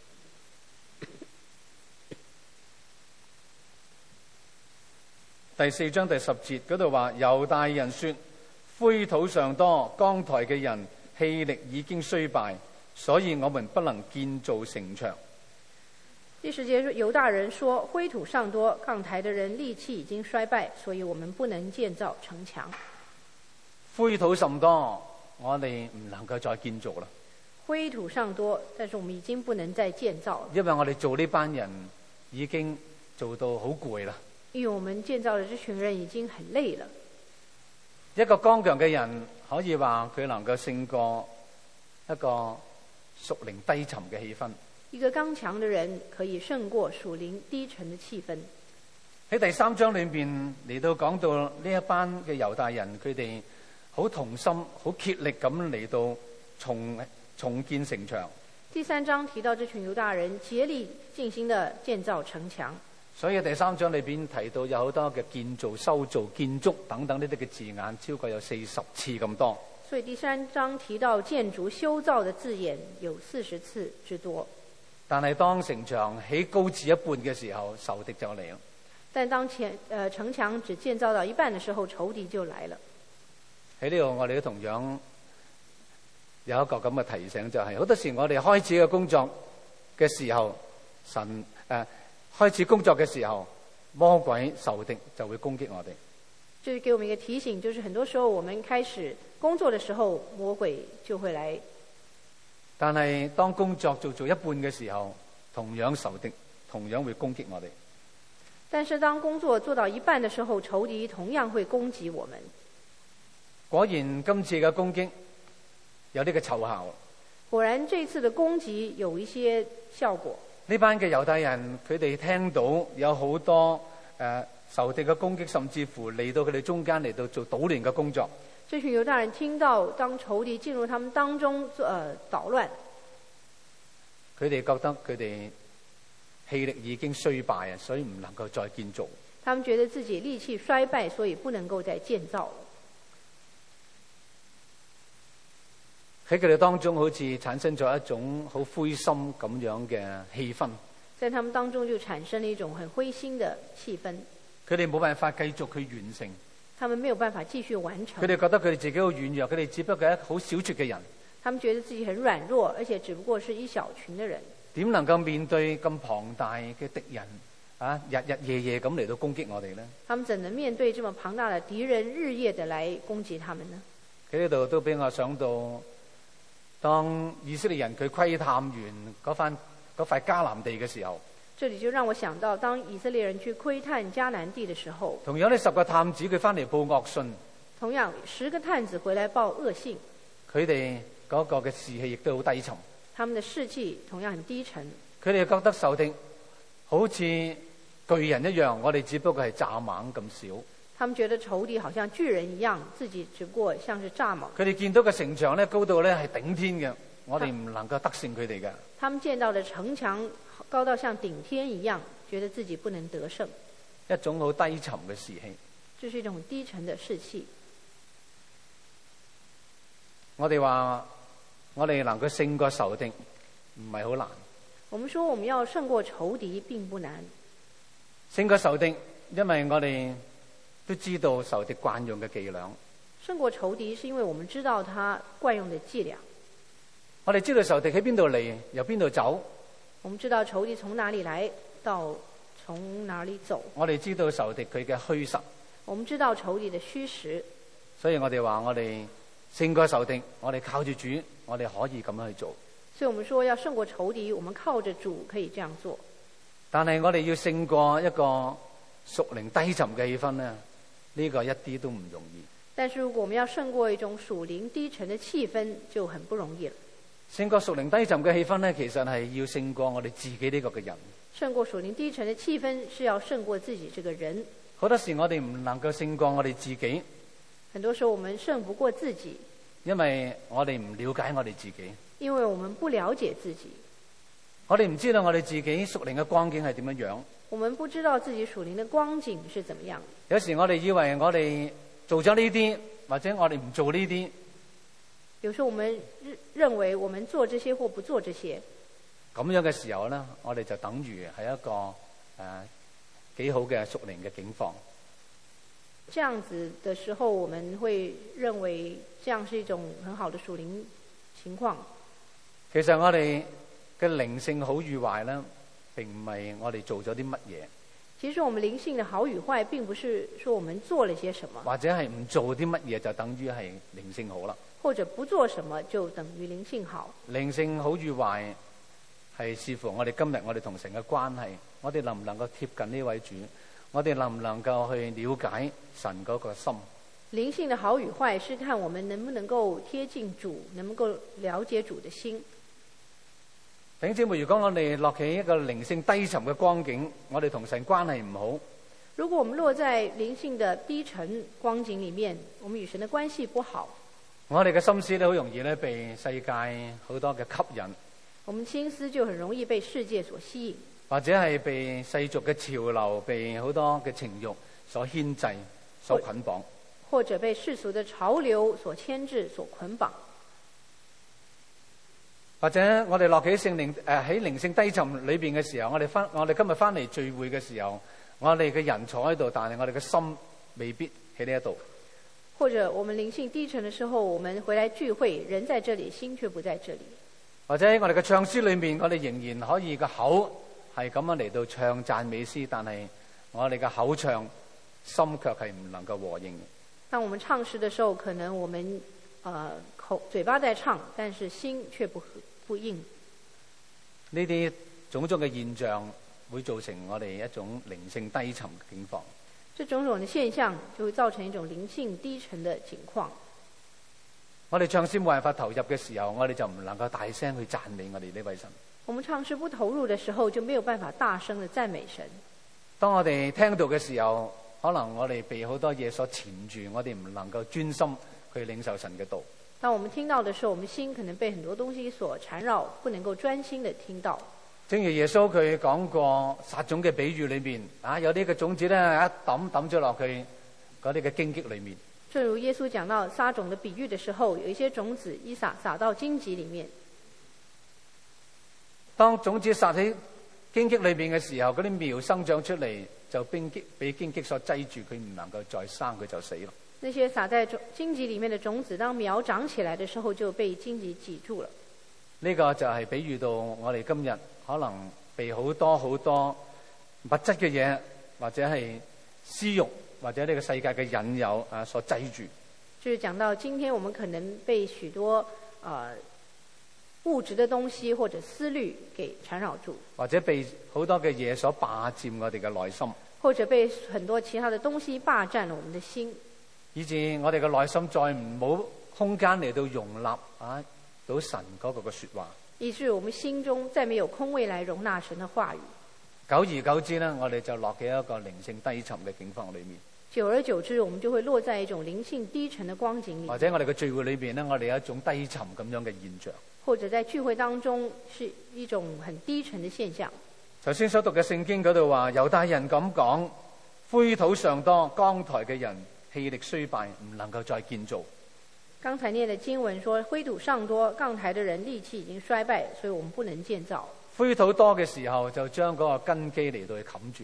第4章第10節嗰度話，猶大人說，灰土尚多，扛抬嘅人氣力已經衰敗，所以我們不能建造城牆。 第10節猶大人說，灰土尚多，扛抬的人力氣已經衰敗，所以我們不能建造城牆。 灰土甚多，我哋唔能夠再建造啦。 灰土尚多，但是我們已經不能再建造了。 因為我哋做呢班人已經做到好攰啦。 因為我們建造的這群人已經很累了。 一個剛強嘅人可以話佢能夠勝過一個屬靈低沉嘅氣氛。 一個剛強的人可以勝過屬靈低沉的氣氛。 喺第3章裏面嚟到講到呢一班嘅猶大人，佢哋好同心、好竭力咁嚟到重建城牆。 第3章提到這群猶大人竭力盡心地建造城牆。 所以第3章裏邊提到有好多嘅建造、修造、建築等等呢啲嘅字眼，超過有40次咁多。 所以第3章提到建築、修造的字眼有40次之多。 但係當城牆起高至一半嘅時候，仇敵就嚟啦。 但當城牆只建造到一半的時候，仇敵就來了。 喺呢度我哋都同樣有一個咁嘅提醒，就係好多時我哋開始嘅工作嘅時候，開始工作嘅時候，魔鬼仇敵就會攻擊我哋。 這是給我們一個提醒，就是很多時候我們開始工作的時候，魔鬼就會來。 但係當工作做一半嘅時候，同樣仇敵同樣會攻擊我哋。 但是當工作做到一半的時候，仇敵同樣會攻擊我們。 果然今次嘅攻擊有呢個奏效。 果然這次的攻擊有一些效果。 呢班嘅猶大人，佢哋聽到有好多仇敵嘅攻擊，甚至乎嚟到佢哋中間嚟到做搗亂嘅工作。 這群猶大人聽到當仇敵進入他們當中搗亂， 佢哋覺得佢哋氣力已經衰敗啊，所以唔能夠再建造。 他們覺得自己力氣衰敗，所以不能夠再建造。喺佢哋當中好似產生咗一種好灰心咁樣嘅氣氛。在他們當中就產生了一種很灰心的氣氛。 佢哋冇辦法繼續去完成。 他們沒有辦法繼續完成。 佢哋覺得佢哋自己好軟弱，佢哋只不過係一個好小撮嘅人。 他們覺得自己很軟弱，而且只不過是一小群的人。 點能夠面對咁龐大嘅敵人啊？日日夜夜咁嚟到攻擊我哋呢？ 他們怎能面對這麼龐大的敵人日夜地來攻擊他們呢？ 喺呢度都俾我想到，當以色列人佢窺探完嗰塊迦南地嘅時候， 這裡就讓我想到，當以色列人去窺探迦南地的時候， 同樣呢10個探子佢翻嚟報惡信， 同樣10個探子回來報惡信， 佢哋嗰個嘅士氣亦都好低沉， 他們的士氣同樣很低沉。 佢哋覺得仇敵好似巨人一樣，我哋只不過係蚱蜢咁少。 他們覺得仇敵好像巨人一樣，自己只不過像是蚱蜢。 佢哋見到嘅城牆咧，高度咧係頂天嘅，我哋唔能夠得勝佢哋嘅。 他們見到的城牆高到像頂天一樣，覺得自己不能得勝。 一種好低沉嘅士氣。 這是一種低沉的士氣。 我哋話，我哋能夠勝過仇敵，唔係好難。 我們說我們要勝過仇敵並不難。 勝過仇敵因為我哋都知道仇敵慣用嘅伎倆。 勝過仇敵是因為我們知道他慣用的伎倆。 我哋知道仇敵喺邊度嚟，由邊度走。 我們知道仇敵從哪裡來到從哪裡走。 我哋知道仇敵佢嘅虛實。 我們知道仇敵的虛實。所以我哋話我哋勝過仇敵，我哋靠住主，我哋可以咁樣去做。 所以我們說要勝過仇敵，我們靠着主可以這樣做。 但係我哋要勝過一個屬靈低沉嘅氣氛呢，呢個一啲都唔容易。 但是如果我們要勝過一種屬靈低沉的氣氛，就很不容易了。 勝過屬靈低沉嘅氣氛呢，其實係要勝過我哋自己呢個嘅人。 勝過屬靈低沉的氣氛是要勝過自己這個人。 好多時我哋唔能夠勝過我哋自己。 很多時候我們勝不過自己， 因為我哋唔了解我哋自己。 因為我們不了解自己。 我哋唔知道我哋自己屬靈嘅光景係點樣樣。 我們不知道自己屬靈的光景是怎麼樣。 有時我哋以為我哋做咗呢啲，或者我哋唔做呢啲。 有時候我們認為我們做這些或不做這些。 咁樣嘅時候呢，我哋就等於係一個幾好嘅屬靈嘅境況。 這樣子的時候，我們會認為這樣是一種很好的屬靈情況。 其實我哋嘅靈性好與壞呢，並唔係我哋做咗啲乜嘢。 其實我們靈性的好與壞，並不是說我們做了些什麼， 或者係唔做啲乜嘢就等於係靈性好啦。 或者不做什麼就等於靈性好。 靈性好與壞係視乎我哋今日我哋同神嘅關係，我哋能唔能夠貼近呢位主，我哋能唔能夠去了解神嗰個心。 靈性的好與壞是看我們能不能夠貼近主，能不能夠了解主的心。 弟兄姊妹，如果我哋落喺一個靈性低沉嘅光景，我哋同神關係唔好。 如果我們落在靈性的低沉光景裡面，我們與神的關係不好， 我哋嘅心思咧好容易咧被世界好多嘅吸引。 我們心思就很容易被世界所吸引， 或者係被世俗嘅潮流，被好多嘅情慾所牽制、所捆綁， 或者被世俗的潮流所牽制、所捆綁。 或者我哋落喺聖靈喺靈性低沉裏邊嘅時候，我哋今日翻嚟聚會嘅時候，我哋嘅人坐喺度，但係我哋嘅心未必喺呢一度。 或者我們靈性低沉的時候，我們回來聚會，人在這裡，心卻不在這裡。 或者喺我哋嘅唱詩裏面，我哋仍然可以個口係咁樣嚟到唱讚美詩，但係我哋嘅口唱，心卻係唔能夠和應嘅。 當我們唱詩的時候，可能我們嘴巴在唱，但是心卻不應。 呢啲種種嘅現象會造成我哋一種靈性低沉嘅境況。 這種種的現象就會造成一種靈性低沉的情況。 我哋唱詩冇辦法投入嘅時候，我哋就唔能夠大聲去讚美我哋呢位神。 我們唱詩不投入的時候，就沒有辦法大聲的讚美神。 當我哋聽到嘅時候，可能我哋被好多嘢所纏住，我哋唔能夠專心去領受神嘅道。 當我們聽到的時候，我們心可能被很多東西所纏繞，不能夠專心的聽到。 正如耶穌佢講過撒種嘅比喻裏面，有啲嘅種子咧一抌咗落去嗰啲嘅荊棘裏面。 正如耶穌講到撒種的比喻的時候，有一些種子一撒到荊棘裡面。當種子撒喺荊棘裏面嘅時候，嗰啲苗生長出嚟就被荊棘所擠住，佢唔能夠再生，佢就死咯。那些撒在荊棘裡面的種子，當苗長起來的時候，就被荊棘擠住了。呢個就係比喻到我哋今日可能被好多好多物質嘅嘢，或者係私慾，或者呢個世界嘅引誘所擠住。就是講到今天我們可能被許多物質的東西或者思慮給纏繞住，或者被好多嘅嘢所霸佔我哋嘅內心，或者被很多其他的東西霸佔了我們的心，以致我哋嘅內心再唔冇空間嚟到容納到神嗰個嘅說話，以致我們心中再沒有空位來容納神的話語。久而久之呢，我哋就落喺一個靈性低沉嘅境況裏面。久而久之，我們就會落在一種靈性低沉的光景裏。或者我哋嘅聚會裏邊呢，我哋有一種低沉咁樣嘅現象。或者在聚會當中是一種很低沉的現象。頭先所讀嘅聖經嗰度話，猶大人咁講，灰土尚多，扛抬嘅人氣力衰敗，唔能夠再建造。剛才念的經文說，灰土尚多，扛抬的人力氣已經衰敗，所以我們不能建造。灰土多嘅時候，就將嗰個根基嚟到去冚住。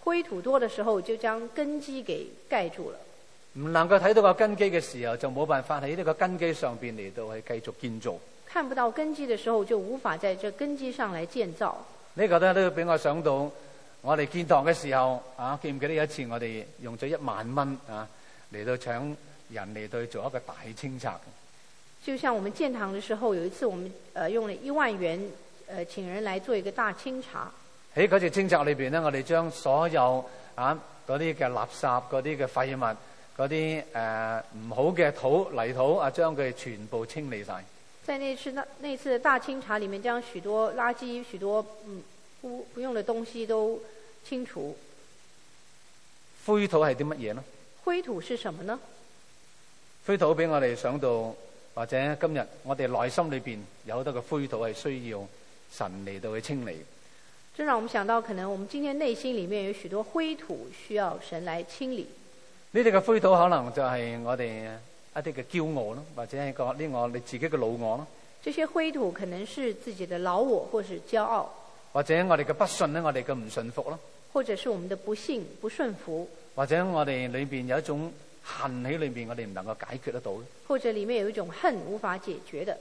灰土多的時候，就將根基給蓋住了。 唔能夠睇到個根基嘅時候，就冇辦法喺呢個根基上邊嚟到去繼續建造。 看不到根基的時候，就無法在這根基上來建造。 呢個都俾我想到，我哋建堂嘅時候啊，記唔記得有一次我哋用咗1萬蚊啊嚟到請人嚟到做一個大清拆？ 就像我們建堂的時候，有一次我們用了1萬元請人來做一個大清查。喺嗰次清拆裏邊呢，我哋將所有啊嗰啲嘅垃圾、嗰啲嘅廢物、嗰啲唔好嘅泥土啊，將佢全部清理晒。 在那次的大清查裏面，將許多垃圾、許多不用的東西都清除。 灰土係啲乜嘢呢？ 灰土是什麼呢？ 灰土俾我哋想到，或者今日我哋內心裏邊有好多嘅灰土係需要神嚟到去清理。 這讓我們想到，可能我們今天內心裏面有許多灰土需要神來清理。 呢啲嘅灰土可能就係我哋一啲嘅驕傲咯，或者係我哋自己嘅老我咯。 這些灰土可能是自己的老我，或是驕傲， 或者我哋嘅不信咧，我哋嘅唔順服咯， 或者是我們的不信不順服， 或者我哋裏邊有一種恨喺裏邊，我哋唔能夠解決得到， 或者裏面有一種恨無法解決的。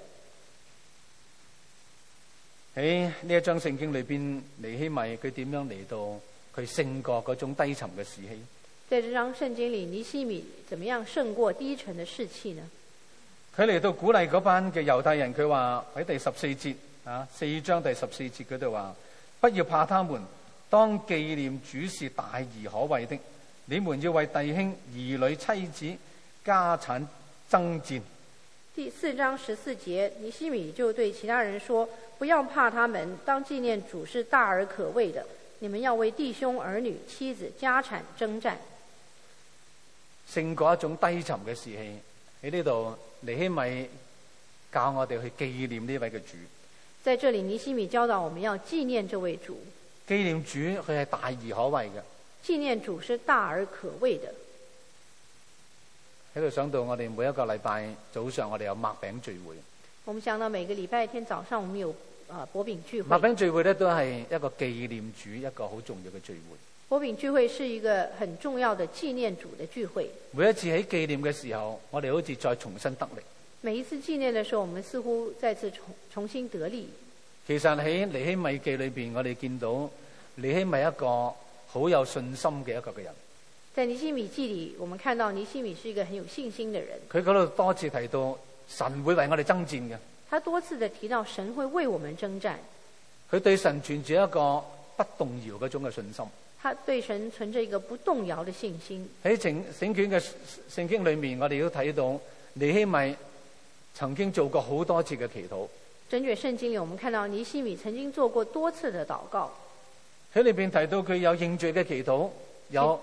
喺呢一章聖經裏邊，尼希米佢點樣嚟到佢勝過嗰種低沉嘅士氣？ 在這章聖經裏，尼希米怎麼樣勝過低沉的士氣呢？ 佢嚟到鼓勵嗰班嘅猶太人，佢話喺第14節啊，4章第14節嗰度話：不要怕他們，當紀念主是大而可畏的。你們要為弟兄、兒女、妻子、家產爭戰。 第4章14節，尼希米就對其他人說：不要怕他們，當紀念主是大而可畏的。你們要為弟兄、兒女、妻子、家產爭戰。 勝過一種低沉嘅士氣。喺呢度，尼希米教我哋去紀念呢位嘅主。 在這裡，尼希米教導我們要紀念這位主。 紀念主，佢係大而可畏嘅。 紀念主是大而可畏的。 喺度想到我哋每一個禮拜早上，我哋有擘餅聚會。 我們想到每個禮拜天早上，我們有薄餅聚會。 擘餅聚會咧，都係一個紀念主一個好重要嘅聚會。 薄餅聚會是一個很重要的紀念主的聚會。 每一次喺紀念嘅時候，我哋好似再重新得力。 每一次紀念的時候，我們似乎再次重新得力。 其實喺尼希米記裏邊，我哋見到尼希米一個好有信心嘅一個嘅人。 在尼希米記裏，我們看到尼希米是一個很有信心的人。 佢嗰度多次提到神會為我哋爭戰嘅。 他多次的提到神會為我們爭戰。 佢對神存住一個不動搖嗰種嘅信心。 他對神存着一個不動搖的信心。 喺整卷嘅聖經裏面，我哋都睇到尼希米曾經做過好多次嘅祈禱。 整卷聖經裏，我們看到尼希米曾經做過多次的禱告。 喺裏邊提到佢有認罪嘅祈禱，有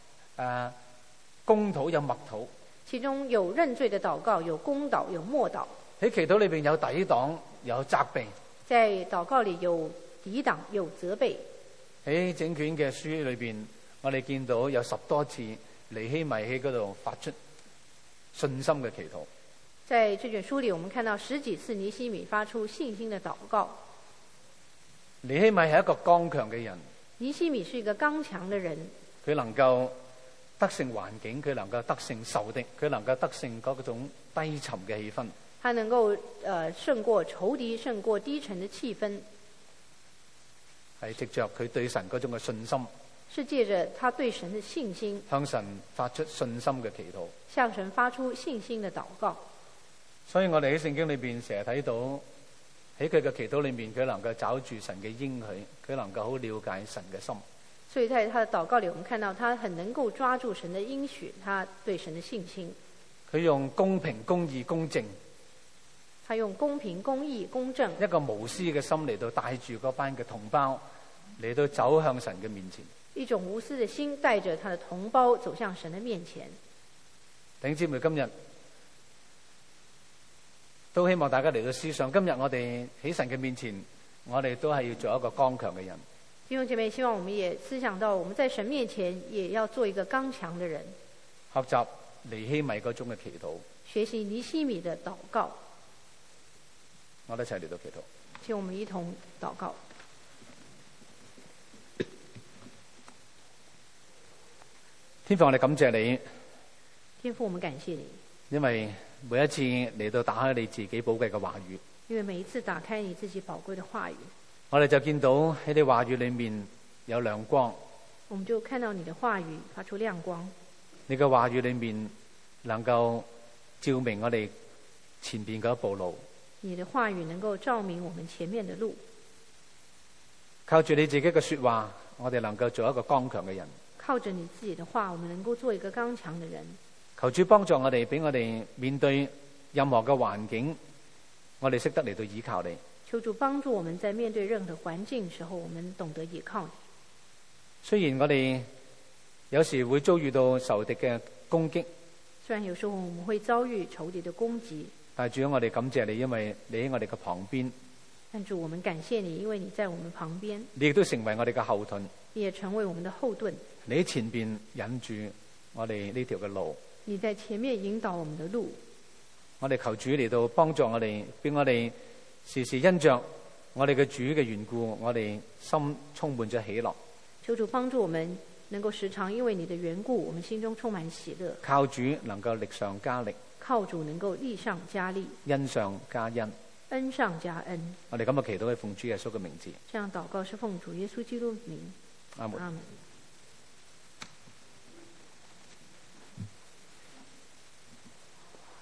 公禱，有默禱。 其中有認罪的禱告，有公禱，有默禱。 喺祈禱裏邊有抵擋，有責備。 在禱告裏有抵擋，有責備。 喺整卷嘅書裏邊，我哋見到有10多次尼希米喺嗰度發出信心嘅祈禱。 在這卷書裏，我們看到10幾次尼希米發出信心的禱告。 尼希米係一個剛強嘅人。 尼希米是一個剛強的人。 佢能夠得勝環境，佢能夠得勝仇敵，佢能夠得勝嗰種低沉嘅氣氛。 他能夠勝過仇敵，勝過低沉的氣氛。 係藉着佢對神嗰種嘅信心， 是借着他對神的信心， 向神發出信心嘅祈禱， 向神發出信心的禱告。 所以我哋喺聖經裏邊成日睇到喺佢嘅祈禱裏面，佢能夠找住神嘅應許，佢能夠好了解神嘅心。 所以在他的禱告裏，我們看到他很能夠抓住神的應許，他對神的信心。 佢用公平、公義、公正， 他用公平、公義、公正， 一個無私嘅心嚟到帶住嗰班嘅同胞嚟到走向神嘅面前。 一種無私的心帶着他的同胞走向神的面前。 弟兄姊妹，今日都希望大家嚟到思想，今日我哋喺神嘅面前，我哋都係要做一個剛強嘅人。 弟兄姐妹，希望我們也思想到，我們在神面前也要做一個剛強的人， 學習尼希米嗰種嘅祈禱， 學習尼希米的禱告。 我哋一齊嚟到祈禱， 請我們一同禱告。 天父，我哋感謝你， 天父，我們感謝你， 因為每一次嚟到打開你自己寶貴嘅話語， 因為每一次打開你自己寶貴的話語， 我哋就見到喺你話語裏面有亮光。 我們就看到你的話語發出亮光。 你嘅話語裏面能夠照明我哋前邊嗰一步路。 你的話語能夠照明我們前面的路。 靠住你自己嘅說話，我哋能夠做一個剛強嘅人。 靠着你自己的話，我們能夠做一個剛強的人。 求主幫助我哋，俾我哋面對任何嘅環境，我哋識得嚟到依靠你。 求主幫助我們在面對任何環境的時候，我們懂得依靠你。 雖然我哋有時會遭遇到仇敵嘅攻擊， 雖然有時候我們會遭遇仇敵的攻擊， 但係主，我哋感謝你，因為你喺我哋嘅旁邊。 但主，我們感謝你，因為你在我們旁邊。 你亦都成為我哋嘅後盾， 你也成為我們的後盾。 你喺前邊引住我哋呢條嘅路。 你在前面引導我們的路。 我哋求主嚟到幫助我哋，俾我哋時時因着我哋嘅主嘅緣故，我哋心充滿咗喜樂。 求主幫助我們能夠時常因為你的緣故，我們心中充滿喜樂。 靠主能夠力上加力， 靠主能夠力上加力， 恩上加恩， 恩上加恩。 我哋今日祈禱係奉主耶穌嘅名字。 這樣禱告是奉主耶穌基督的名。 阿門。 阿門。